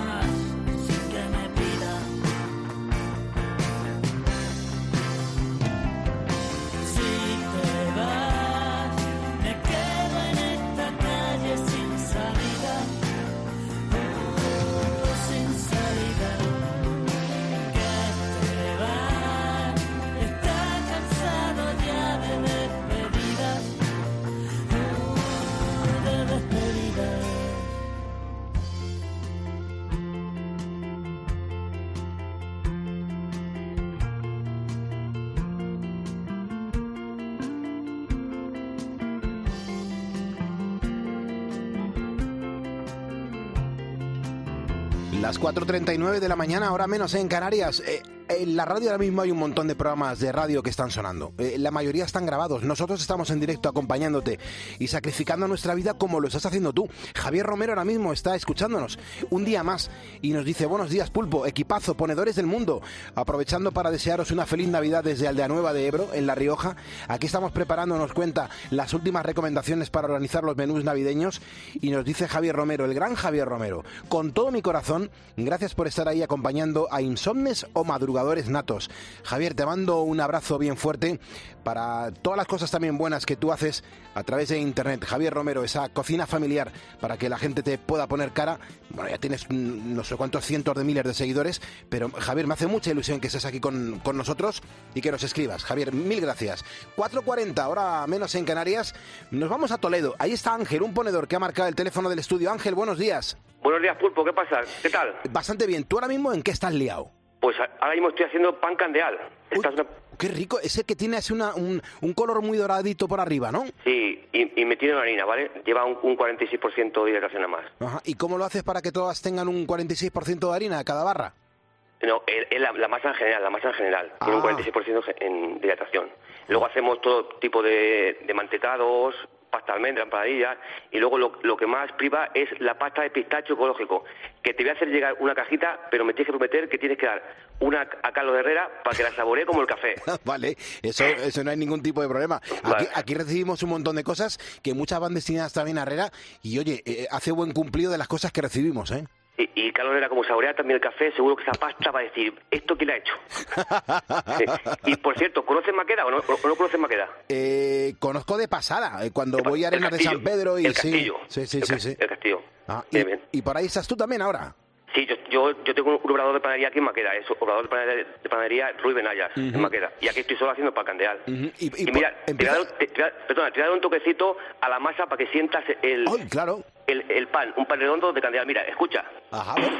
Las cuatro treinta y nueve de la mañana, ahora menos en Canarias. Eh, en la radio ahora mismo hay un montón de programas de radio que están sonando. Eh, la mayoría están grabados. Nosotros estamos en directo acompañándote y sacrificando nuestra vida como lo estás haciendo tú. Javier Romero ahora mismo está escuchándonos un día más y nos dice: buenos días, Pulpo, equipazo, ponedores del mundo. Aprovechando para desearos una feliz Navidad desde Aldeanueva de Ebro, en La Rioja. Aquí estamos preparando, nos cuenta, las últimas recomendaciones para organizar los menús navideños. Y nos dice Javier Romero, el gran Javier Romero: con todo mi corazón, gracias por estar ahí acompañando a insomnes o madrugadores madrugadores natos. Javier, te mando un abrazo bien fuerte para todas las cosas también buenas que tú haces a través de Internet. Javier Romero, esa cocina familiar para que la gente te pueda poner cara. Bueno, ya tienes no sé cuántos cientos de miles de seguidores, pero Javier, me hace mucha ilusión que estés aquí con, con nosotros y que nos escribas. Javier, mil gracias. cuatro cuarenta, ahora menos en Canarias. Nos vamos a Toledo. Ahí está Ángel, un ponedor que ha marcado el teléfono del estudio. Ángel, buenos días. Buenos días, Pulpo, ¿qué pasa? ¿Qué tal? Bastante bien. ¿Tú ahora mismo en qué estás liado? Pues ahora mismo estoy haciendo pan candeal. Uy, una... qué rico. Ese que tiene así una, un, un color muy doradito por arriba, ¿no? Sí, y, y me tiene una harina, ¿vale? Lleva un, un cuarenta y seis por ciento de hidratación a más. Ajá. ¿Y cómo lo haces para que todas tengan un cuarenta y seis por ciento de harina cada barra? No, es la, la masa en general, la masa en general. Ah. Tiene un cuarenta y seis por ciento en de hidratación. Luego hacemos todo tipo de, de mantecados, pasta de almendra, empanadillas, y luego lo, lo que más priva es la pasta de pistacho ecológico, que te voy a hacer llegar una cajita, pero me tienes que prometer que tienes que dar una a Carlos Herrera para que la saboree como el café. Vale, eso, eso no hay ningún tipo de problema. Aquí, Vale. aquí recibimos un montón de cosas que muchas van destinadas también a Herrera, y oye, eh, hace buen cumplido de las cosas que recibimos, ¿eh? Y, y Carlos Herrera, como saborea también el café, seguro que esa pasta va a decir, ¿esto quién la ha hecho? Sí. Y por cierto, ¿conoces Maqueda o no, o no conoces Maqueda? Eh, conozco de pasada, eh, cuando De pa- voy a Arenas de Castillo, San Pedro y el sí, Castillo, sí, sí, el sí, ca- sí. El Castillo. Ah, y, Bien, bien. y por ahí estás tú también ahora. Sí, yo, yo, yo tengo un obrador de panadería aquí en Maqueda, es obrador de panadería, de panadería Ruiz Benayas, Ujú. en Maqueda. Y aquí estoy solo haciendo pan candeal. Ujú. Y, y Y por- mira, te voy a empieza- dar- te- te voy a- perdona, te voy a dar un toquecito a la masa para que sientas el, ¡Ay, claro! el, el pan, un pan redondo de candeal. Mira, escucha. Ajá, bueno.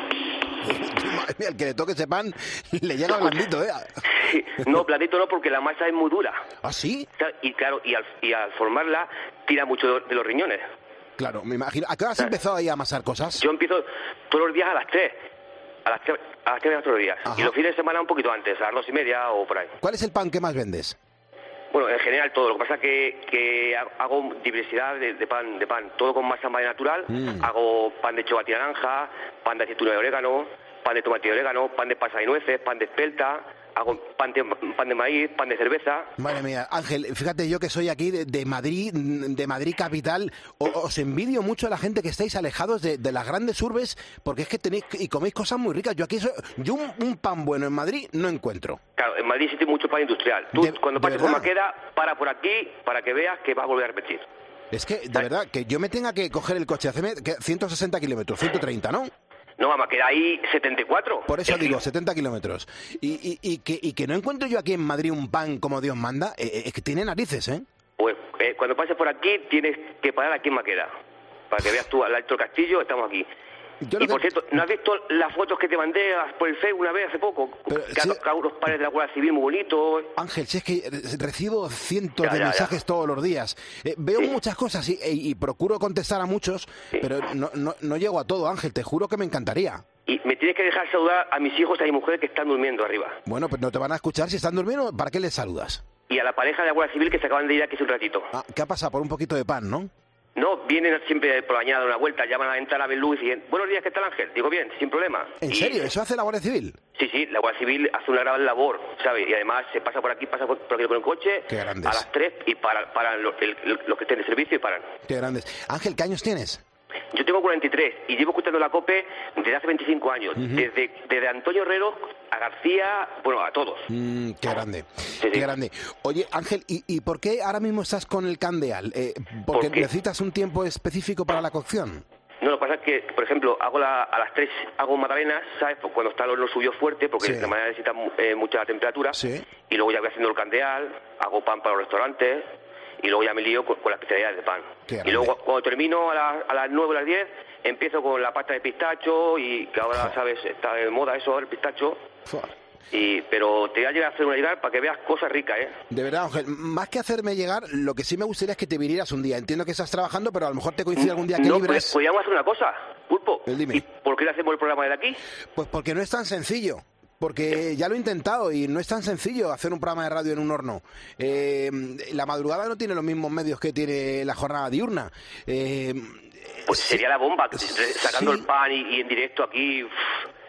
Madre mía, el que le toque ese pan le llega blandito, ¿eh? Sí, no, platito no, porque la masa es muy dura. ¿Ah, sí? O sea, y claro, y al, y al formarla, tira mucho de, de los riñones. Claro, me imagino. ¿A qué hora has empezado ahí a amasar cosas? Yo empiezo todos los días a las tres. A las tres, a las tres todos los días. Ajá. Y los fines de semana un poquito antes, a las dos y media o por ahí. ¿Cuál es el pan que más vendes? Bueno, en general todo. Lo que pasa es que, que hago diversidad de, de pan, de pan. Todo con masa madre natural. Mm. Hago pan de chocolate y naranja, pan de aceituna y orégano, pan de tomate y orégano, pan de pasas y nueces, pan de espelta. Hago pan de, pan de maíz, pan de cerveza. Madre mía, Ángel, fíjate yo que soy aquí de, de Madrid, de Madrid capital, o- os envidio mucho a la gente que estáis alejados de, de las grandes urbes, porque es que tenéis y coméis cosas muy ricas. Yo aquí soy, yo un, un pan bueno en Madrid no encuentro. Claro, en Madrid existe mucho pan industrial. Tú, De- cuando de pases por verdad. Maqueda, para por aquí para que veas que vas a volver a repetir. Es que, de verdad, que yo me tenga que coger el coche, hacerme que ciento sesenta kilómetros, ciento treinta, ¿no? No, vamos, queda ahí setenta y cuatro. Por eso digo, setenta kilómetros. Y, y, y, que, y que no encuentro yo aquí en Madrid un pan como Dios manda, eh, eh, es que tiene narices, ¿eh? Pues eh, cuando pases por aquí tienes que parar aquí en Maqueda. Para que veas tú al alto del castillo, estamos aquí. Yo y lo por que- cierto, ¿no has visto las fotos que te mandé a- por el Facebook una vez hace poco? Pero, que sí. ha- unos pares de la Guardia Civil muy bonitos. Ángel, si es que recibo cientos Ya, de ya, ya. mensajes todos los días. Eh, veo muchas cosas y, y- y procuro contestar a muchos, pero no, no, no llego a todo, Ángel, te juro que me encantaría. Y me tienes que dejar saludar a mis hijos y a mi mujer que están durmiendo arriba. Bueno, pues no te van a escuchar si están durmiendo, ¿para qué les saludas? Y a la pareja de la Guardia Civil que se acaban de ir aquí hace un ratito. Ah, ¿qué ha pasado? Por un poquito de pan, ¿no? No, vienen siempre por la mañana a dar una vuelta, llaman a la ventana, ven luz y dicen, buenos días, ¿qué tal, Ángel? Digo, bien, sin problema. ¿En Y- serio? ¿Eso hace la Guardia Civil? Sí, sí, la Guardia Civil hace una gran labor, ¿sabes? Y además se pasa por aquí, pasa por, por aquí con el coche Qué grandes. a las tres y paran, paran los lo que estén de servicio y paran. Qué grandes. Ángel, ¿qué años tienes? Yo tengo cuarenta y tres y llevo escuchando la COPE desde hace veinticinco años, Ujú. desde, desde Antonio Herrero a García, bueno, a todos. Mm, qué grande, qué grande. Oye, Ángel, ¿y, y por qué ahora mismo estás con el candeal? Eh, ¿Porque ¿Por qué? necesitas un tiempo específico para la cocción? No, lo que pasa es que, por ejemplo, hago la, a las tres hago magdalenas, ¿sabes? Pues cuando está el horno subió fuerte, porque Sí. de manera necesita mu- eh, mucha temperatura. Sí. Y luego ya voy haciendo el candeal, hago pan para los restaurantes, y luego ya me lío con, con las especialidades de pan. Qué Y grande. luego cu- cuando termino a, la- a las nueve o las diez, empiezo con la pasta de pistacho, y que ahora, ¿sabes? Está de moda eso, el pistacho. Fua. Y, pero te voy a llegar a hacer una llegar para que veas cosas ricas, ¿eh? De verdad, Ángel, más que hacerme llegar, lo que sí me gustaría es que te vinieras un día. Entiendo que estás trabajando, pero a lo mejor te coincide algún día que No, libres. pues, podríamos hacer una cosa, Pulpo. Dime. ¿Por qué le hacemos el programa desde aquí? Pues porque no es tan sencillo. Porque ya lo he intentado y no es tan sencillo hacer un programa de radio en un horno. Eh, la madrugada no tiene los mismos medios que tiene la jornada diurna. Eh, Pues sería la bomba, sacando sí. el pan y, y en directo aquí. Uf.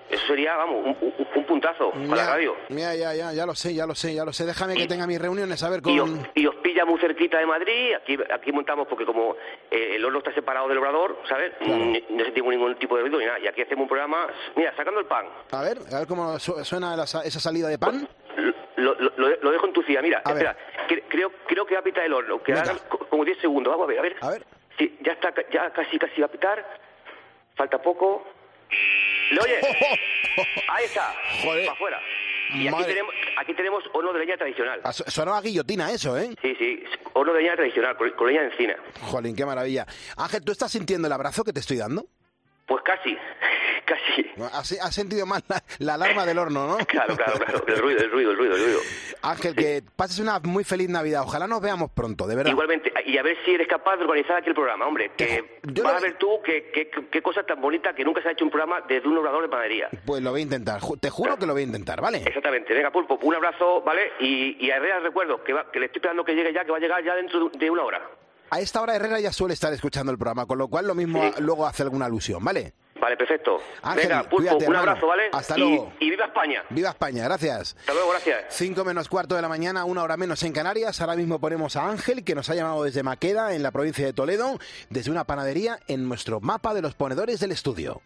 Eso sería, vamos, un, un, un puntazo ya, para la radio. Ya, ya, ya, ya lo sé, ya lo sé, ya lo sé. Déjame y, que tenga mis reuniones, a ver con... Y os, y os pilla muy cerquita de Madrid, aquí aquí montamos porque como eh, el horno está separado del obrador, ¿sabes? Claro. No, no sentimos ningún tipo de ruido ni nada. Y aquí hacemos un programa, mira, sacando el pan. A ver, a ver cómo suena la, esa salida de pan. Lo, lo, lo dejo en tu silla, mira, a espera, cre, creo creo que va a pitar el horno, que hagan como diez segundos, vamos a ver, a ver. A ver. Sí, ya está, ya casi casi va a pitar, falta poco... ¿Le oyes? Ahí está, para afuera. Y aquí tenemos, aquí tenemos horno de leña tradicional. Sonó a guillotina eso, ¿eh? Sí, sí, horno de leña tradicional, con, con leña de encina. Jolín, qué maravilla. Ángel, ¿tú estás sintiendo el abrazo que te estoy dando? Pues casi, casi. Has, has sentido más la, la alarma del horno, ¿no? Claro, claro, claro, el ruido, el ruido, el ruido, el ruido. Ángel, sí. Que pases una muy feliz Navidad. Ojalá nos veamos pronto, de verdad. Igualmente, y a ver si eres capaz de organizar aquí el programa, hombre. Que Yo vas lo... a ver tú qué que, que, que cosa tan bonita que nunca se ha hecho un programa desde un obrador de panadería. Pues lo voy a intentar, te juro claro. que lo voy a intentar, ¿vale? Exactamente. Venga, Pulpo, un abrazo, ¿vale? Y, y a Herrera recuerdo que, va, que le estoy esperando que llegue ya, que va a llegar ya dentro de una hora. A esta hora Herrera ya suele estar escuchando el programa, con lo cual lo mismo sí. luego hace alguna alusión, ¿vale? Vale, perfecto. Ángel, venga, Pulpo, cuídate, un hermano. abrazo, ¿vale? Hasta luego. Y, y viva España. Viva España, gracias. Hasta luego, gracias. Cinco menos cuarto de la mañana, una hora menos en Canarias. Ahora mismo ponemos a Ángel, que nos ha llamado desde Maqueda, en la provincia de Toledo, desde una panadería en nuestro mapa de los ponedores del estudio.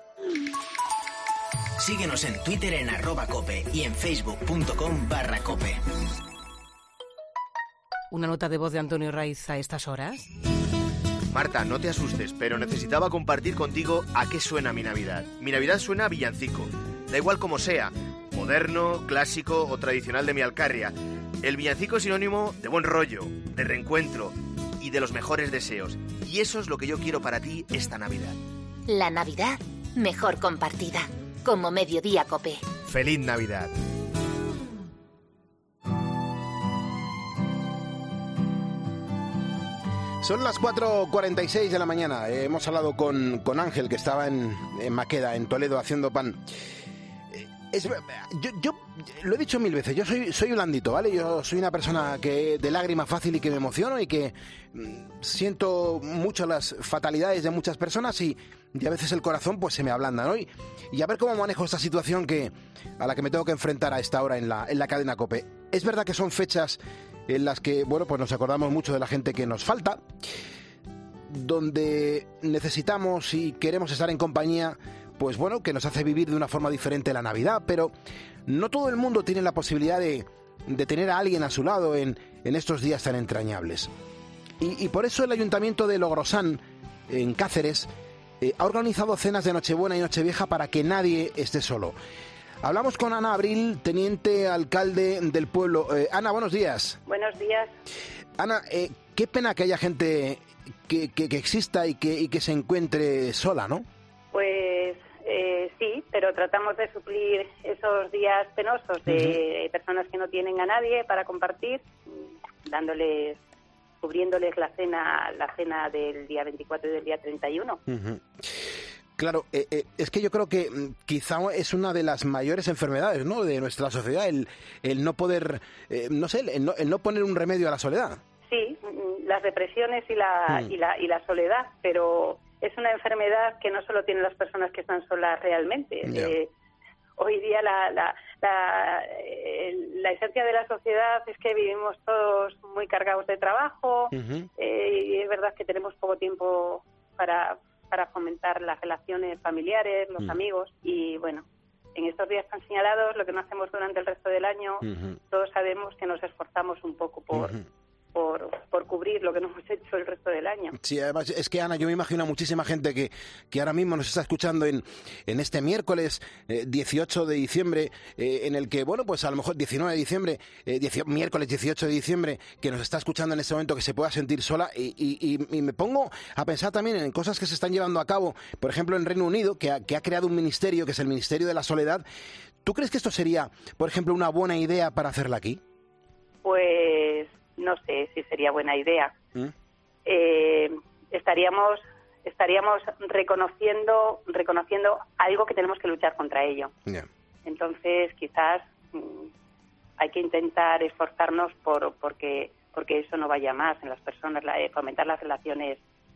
Síguenos en Twitter en arroba cope y en facebook.com barra cope. Una nota de voz de Antonio Raiz a estas horas. Marta, no te asustes, pero necesitaba compartir contigo a qué suena mi Navidad. Mi Navidad suena a villancico. Da igual como sea, moderno, clásico o tradicional de mi Alcarria. El villancico es sinónimo de buen rollo, de reencuentro y de los mejores deseos. Y eso es lo que yo quiero para ti esta Navidad. La Navidad mejor compartida. Como Mediodía Cope. ¡Feliz Navidad! Son las cuatro cuarenta y seis de la mañana. Eh, hemos hablado con, con Ángel, que estaba en, en Maqueda, en Toledo, haciendo pan. Eh, es, yo, yo lo he dicho mil veces, yo soy, soy blandito, ¿vale? Yo soy una persona que de lágrima fácil y que me emociono y que mm, siento mucho las fatalidades de muchas personas y, y a veces el corazón pues se me ablanda, ¿no? Y, y a ver cómo manejo esta situación que a la que me tengo que enfrentar a esta hora en la, en la cadena COPE. Es verdad que son fechas en las que, bueno, pues nos acordamos mucho de la gente que nos falta, donde necesitamos y queremos estar en compañía, pues bueno, que nos hace vivir de una forma diferente la Navidad, pero no todo el mundo tiene la posibilidad de, de tener a alguien a su lado en, en estos días tan entrañables. Y, y por eso el Ayuntamiento de Logrosán, en Cáceres, eh, ha organizado cenas de Nochebuena y Nochevieja para que nadie esté solo. Hablamos con Ana Abril, teniente alcalde del pueblo. Eh, Ana, buenos días. Buenos días. Ana, eh, qué pena que haya gente que, que, que exista y que, y que se encuentre sola, ¿no? Pues eh, sí, pero tratamos de suplir esos días penosos de uh-huh. personas que no tienen a nadie para compartir, dándoles, cubriéndoles la cena, la cena del día veinticuatro y del día treinta y uno. Uh-huh. Claro, eh, eh, es que yo creo que mm, quizá es una de las mayores enfermedades, ¿no?, de nuestra sociedad, el, el no poder, eh, no sé, el no, el no poner un remedio a la soledad. Sí, las depresiones y la, mm. y la y la soledad, pero es una enfermedad que no solo tienen las personas que están solas realmente. Yeah. Eh, hoy día la, la, la, eh, la esencia de la sociedad es que vivimos todos muy cargados de trabajo, uh-huh. eh, y es verdad que tenemos poco tiempo para... para fomentar las relaciones familiares, los mm. amigos, y bueno, en estos días tan señalados, lo que no hacemos durante el resto del año, uh-huh. todos sabemos que nos esforzamos un poco por, uh-huh. por, por cubrir lo que no hemos hecho el resto del año. Sí, además es que, Ana, yo me imagino a muchísima gente que, que ahora mismo nos está escuchando en, en este miércoles eh, dieciocho de diciembre, eh, en el que, bueno, pues a lo mejor diecinueve de diciembre, eh, dieci- miércoles dieciocho de diciembre, que nos está escuchando en este momento, que se pueda sentir sola, y, y, y, y me pongo a pensar también en cosas que se están llevando a cabo, por ejemplo, en Reino Unido, que ha, que ha creado un ministerio, que es el Ministerio de la Soledad. ¿Tú crees que esto sería, por ejemplo, una buena idea para hacerla aquí? Pues no sé si sería buena idea. ¿Mm? Eh, estaríamos estaríamos reconociendo reconociendo algo que tenemos que luchar contra ello. Yeah. Entonces, quizás mmm, hay que intentar esforzarnos por porque porque eso no vaya más en las personas, la, eh, fomentar las relaciones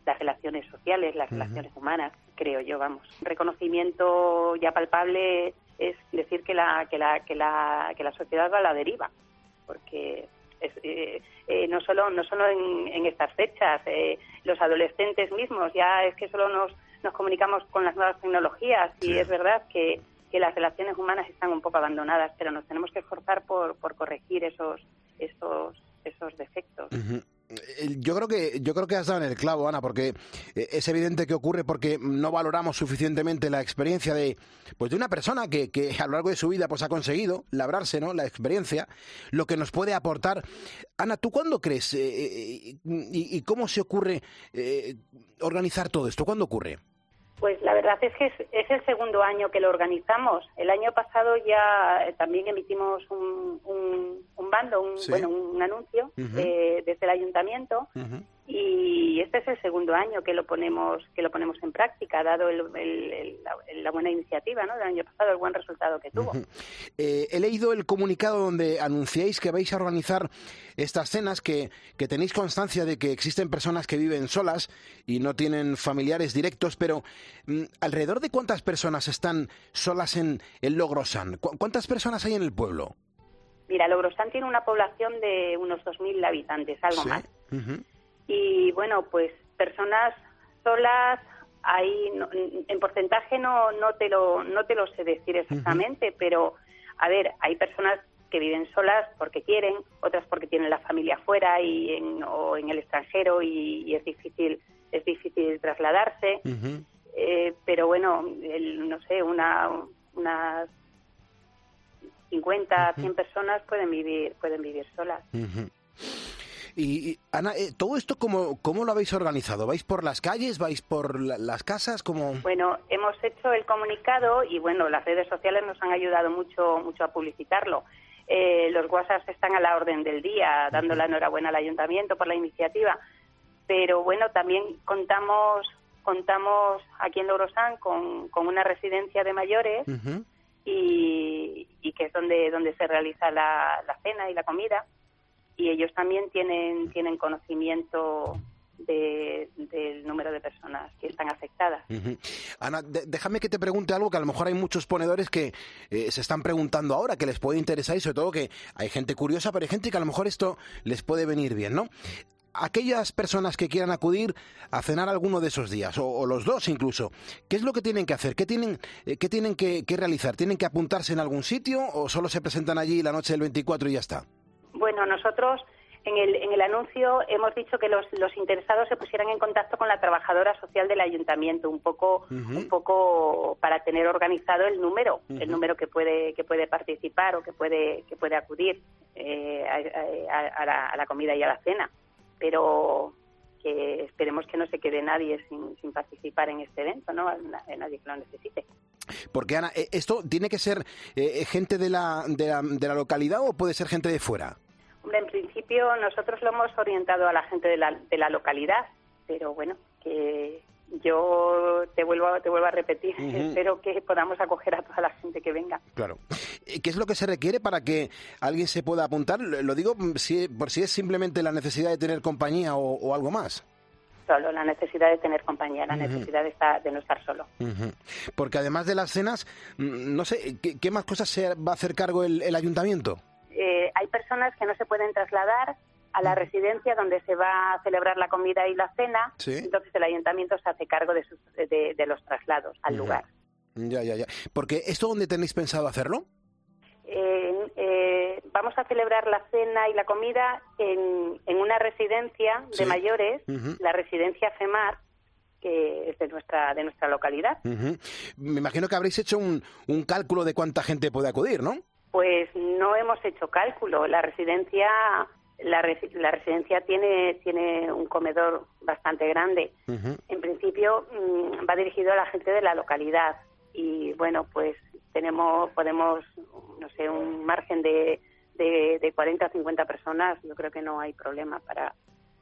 las relaciones sociales, las uh-huh. relaciones humanas, creo yo, vamos. Un reconocimiento ya palpable es decir que la que la que la que la sociedad va a la deriva, porque es, eh, eh, no solo no solo en, en estas fechas, eh, los adolescentes mismos ya es que solo nos nos comunicamos con las nuevas tecnologías y sí. es verdad que que las relaciones humanas están un poco abandonadas, pero nos tenemos que esforzar por por corregir esos esos esos defectos. Uh-huh. Yo creo que yo creo que has dado en el clavo, Ana, porque es evidente que ocurre porque no valoramos suficientemente la experiencia de pues de una persona que, que a lo largo de su vida pues ha conseguido labrarse, ¿no?, la experiencia, lo que nos puede aportar. Ana, ¿tú cuándo crees eh, y, y cómo se ocurre eh, organizar todo esto? ¿Cuándo ocurre? Pues la verdad es que es, es el segundo año que lo organizamos. El año pasado ya eh, también emitimos un, un, un bando, un, sí. bueno, un anuncio uh-huh. eh, desde el ayuntamiento uh-huh. y este es el segundo año que lo ponemos que lo ponemos en práctica, dado el, el, el, la, la buena iniciativa, ¿no?, del año pasado, el buen resultado que tuvo. Uh-huh. Eh, he leído el comunicado donde anunciáis que vais a organizar estas cenas, que, que tenéis constancia de que existen personas que viven solas y no tienen familiares directos, pero ¿alrededor de cuántas personas están solas en, en Logrosán? ¿Cu- ¿Cuántas personas hay en el pueblo? Mira, Logrosán tiene una población de unos dos mil habitantes, algo ¿Sí? más. Uh-huh. Y bueno, pues personas solas hay, no, en porcentaje no no te lo no te lo sé decir exactamente, uh-huh. pero a ver, hay personas que viven solas porque quieren, otras porque tienen la familia fuera y en, o en el extranjero y, y es difícil es difícil trasladarse. Uh-huh. Eh, pero bueno, el, no sé, una unas cincuenta, uh-huh. cien personas pueden vivir pueden vivir solas. Uh-huh. Y, y Ana, eh, ¿todo esto cómo, cómo lo habéis organizado? ¿Vais por las calles? ¿Vais por la, las casas? ¿Cómo? Bueno, hemos hecho el comunicado y bueno, las redes sociales nos han ayudado mucho mucho a publicitarlo. Eh, los WhatsApp están a la orden del día, dando uh-huh. la enhorabuena al ayuntamiento por la iniciativa. Pero bueno, también contamos contamos aquí en Logrosán con, con una residencia de mayores uh-huh. y, y que es donde donde se realiza la, la cena y la comida, y ellos también tienen tienen conocimiento de, del número de personas que están afectadas. Uh-huh. Ana, de, déjame que te pregunte algo que a lo mejor hay muchos ponedores que eh, se están preguntando ahora, que les puede interesar, y sobre todo que hay gente curiosa, pero hay gente que a lo mejor esto les puede venir bien, ¿no? Aquellas personas que quieran acudir a cenar alguno de esos días, o, o los dos incluso, ¿qué es lo que tienen que hacer? ¿Qué tienen, eh, qué tienen que, que realizar? ¿Tienen que apuntarse en algún sitio o solo se presentan allí la noche del veinticuatro y ya está? Bueno, nosotros en el, en el anuncio hemos dicho que los, los interesados se pusieran en contacto con la trabajadora social del ayuntamiento, un poco uh-huh. un poco para tener organizado el número, uh-huh. el número que puede que puede participar o que puede que puede acudir eh, a, a, a, la, a la comida y a la cena. Pero que esperemos que no se quede nadie sin, sin participar en este evento, ¿no? Nadie que lo necesite. Porque, Ana, ¿esto tiene que ser eh, gente de la, de, la, de la localidad o puede ser gente de fuera? Hombre, en principio nosotros lo hemos orientado a la gente de la, de la localidad, pero bueno, que yo te vuelvo, te vuelvo a repetir, uh-huh. espero que podamos acoger a toda la gente que venga. Claro. ¿Qué es lo que se requiere para que alguien se pueda apuntar? Lo digo si, por si es simplemente la necesidad de tener compañía o, o algo más. Solo la necesidad de tener compañía, la uh-huh. necesidad de, estar, de no estar solo. Uh-huh. Porque además de las cenas, no sé, ¿qué, qué más cosas se va a hacer cargo el, el ayuntamiento? Eh, hay personas que no se pueden trasladar a la residencia donde se va a celebrar la comida y la cena, ¿sí? Entonces el ayuntamiento se hace cargo de, sus, de, de los traslados al uh-huh. lugar. Ya, ya, ya. ¿Porque esto dónde tenéis pensado hacerlo? Eh, eh, vamos a celebrar la cena y la comida en, en una residencia de ¿sí? mayores, uh-huh. la residencia FEMAR, que es de nuestra de nuestra localidad. Uh-huh. Me imagino que habréis hecho un, un cálculo de cuánta gente puede acudir, ¿no? Pues no hemos hecho cálculo. La residencia la, la residencia tiene tiene un comedor bastante grande. Uh-huh. En principio mmm, va dirigido a la gente de la localidad y bueno, pues tenemos podemos no sé un margen de de, de cuarenta a cincuenta personas. Yo creo que no hay problema para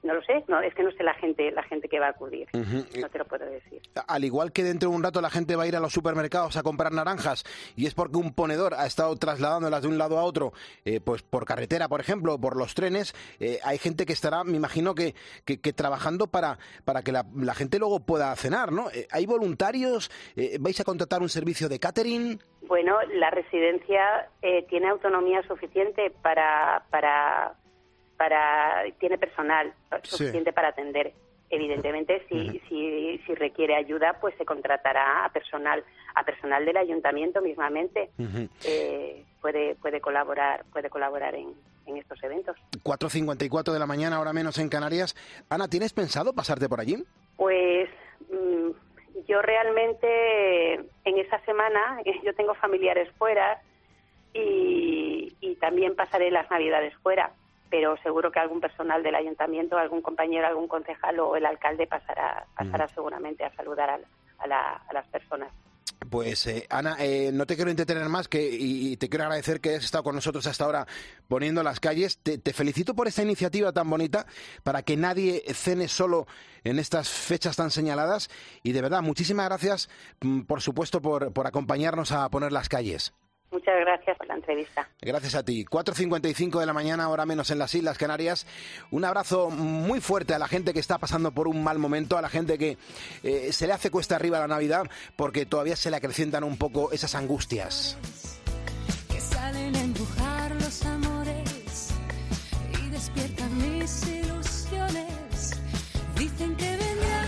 no lo sé, no, es que no sé la gente la gente que va a acudir, Uh-huh. no te lo puedo decir. Al igual que dentro de un rato la gente va a ir a los supermercados a comprar naranjas y es porque un ponedor ha estado trasladándolas de un lado a otro, eh, pues por carretera, por ejemplo, por los trenes, eh, hay gente que estará, me imagino que, que, que trabajando para, para que la, la gente luego pueda cenar, ¿no? Eh, ¿Hay voluntarios? Eh, ¿Vais a contratar un servicio de catering? Bueno, la residencia eh, tiene autonomía suficiente para, para, para tiene personal suficiente sí. para atender. Evidentemente, si, uh-huh. si, si requiere ayuda, pues se contratará a personal, a personal del ayuntamiento mismamente. Uh-huh. Eh, puede, puede colaborar, puede colaborar en, en estos eventos. cuatro cincuenta y cuatro de la mañana, ahora menos en Canarias. Ana, ¿tienes pensado pasarte por allí? Pues mmm, yo realmente en esa semana, yo tengo familiares fuera y, y también pasaré las Navidades fuera. Pero seguro que algún personal del ayuntamiento, algún compañero, algún concejal o el alcalde pasará, pasará uh-huh. seguramente a saludar a, a, la, a las personas. Pues eh, Ana, eh, no te quiero entretener más que, y, y te quiero agradecer que hayas estado con nosotros hasta ahora poniendo las calles. Te, te felicito por esta iniciativa tan bonita para que nadie cene solo en estas fechas tan señaladas y de verdad, muchísimas gracias, por supuesto, por, por acompañarnos a poner las calles. Muchas gracias por la entrevista. Gracias a ti. cuatro cincuenta y cinco de la mañana, hora menos en las Islas Canarias. Un abrazo muy fuerte a la gente que está pasando por un mal momento, a la gente que eh, se le hace cuesta arriba la Navidad porque todavía se le acrecientan un poco esas angustias. Que salen a empujar los amores y despiertan mis ilusiones. Dicen que vendrán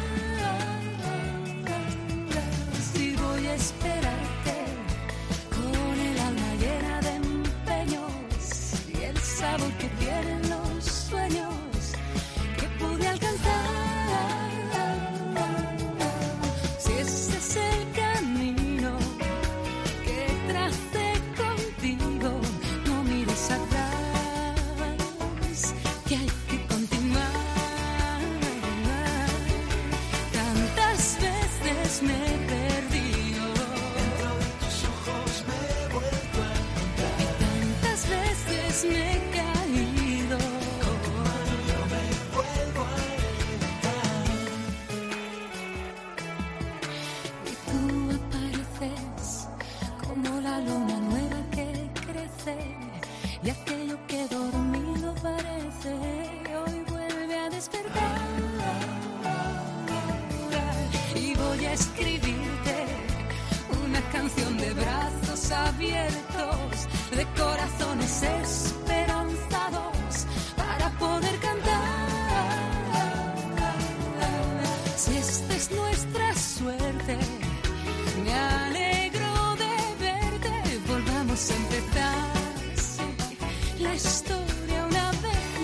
y voy a esperar. Que tienen los sueños que pude alcanzar. Si ese es el camino que tracé contigo, no mires atrás, que hay que continuar. Tantas veces me he perdido, dentro de tus ojos me he vuelto a encontrar, y tantas veces me he y aquello que dormido parece hoy vuelve a despertar. Y voy a escribirte una canción de brazos abiertos, de corazones esperanzados para poder cantar. Si esta es nuestra suerte, me alegro de verte. Volvamos a empezar la historia una vez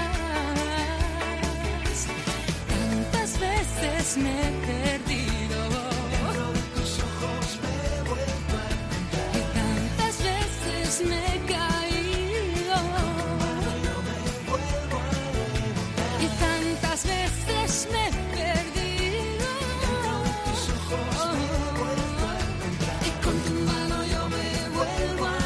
más. Tantas veces me he perdido, dentro de tus ojos me he vuelto a encontrar, y tantas veces me he caído, yo me vuelvo a levantar, y tantas veces me he perdido, dentro de tus ojos me he vuelto a encontrar, y con tu mano yo me vuelvo a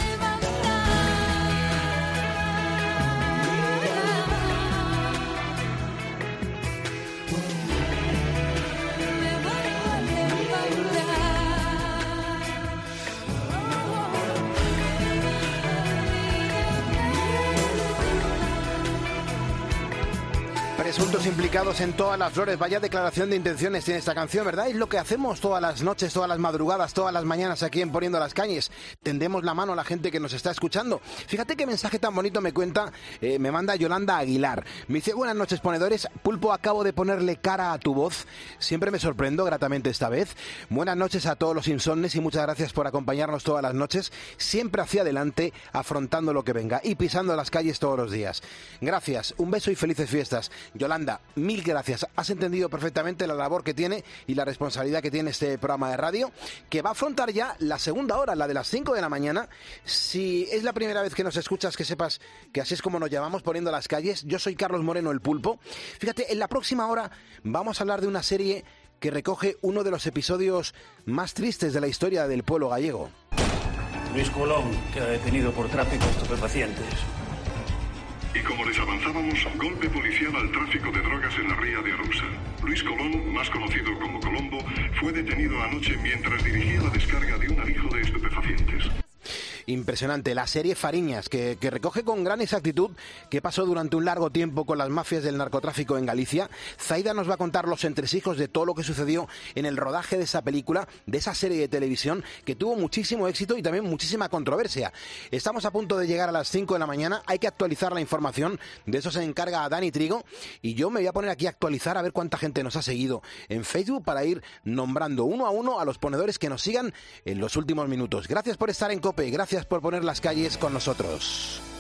Presuntos implicados en todas las flores. Vaya declaración de intenciones tiene esta canción, ¿verdad? Es lo que hacemos todas las noches, todas las madrugadas, todas las mañanas aquí en Poniendo las Calles. Tendemos la mano a la gente que nos está escuchando. Fíjate qué mensaje tan bonito me cuenta, eh, me manda Yolanda Aguilar. Me dice: buenas noches, ponedores. Pulpo, acabo de ponerle cara a tu voz. Siempre me sorprendo gratamente esta vez. Buenas noches a todos los insomnes y muchas gracias por acompañarnos todas las noches. Siempre hacia adelante, afrontando lo que venga y pisando las calles todos los días. Gracias, un beso y felices fiestas. Yolanda, mil gracias. Has entendido perfectamente la labor que tiene y la responsabilidad que tiene este programa de radio, que va a afrontar ya la segunda hora, la de las cinco de la mañana. Si es la primera vez que nos escuchas, que sepas que así es como nos llamamos, Poniendo las Calles. Yo soy Carlos Moreno, el Pulpo. Fíjate, en la próxima hora vamos a hablar de una serie que recoge uno de los episodios más tristes de la historia del pueblo gallego. Luis Colón queda detenido por tráfico de estupefacientes. Y como les avanzábamos, golpe policial al tráfico de drogas en la ría de Arousa. Luis Colón, más conocido como Colombo, fue detenido anoche mientras dirigía la descarga de un alijo de estupefacientes. Impresionante, la serie Fariñas, que, que recoge con gran exactitud qué pasó durante un largo tiempo con las mafias del narcotráfico en Galicia. Zaida nos va a contar los entresijos de todo lo que sucedió en el rodaje de esa película, de esa serie de televisión, que tuvo muchísimo éxito y también muchísima controversia. Estamos a punto de llegar a las cinco de la mañana, hay que actualizar la información, de eso se encarga Dani Trigo, y yo me voy a poner aquí a actualizar a ver cuánta gente nos ha seguido en Facebook para ir nombrando uno a uno a los ponedores que nos sigan en los últimos minutos. Gracias por estar en COPE, gracias por poner las calles con nosotros.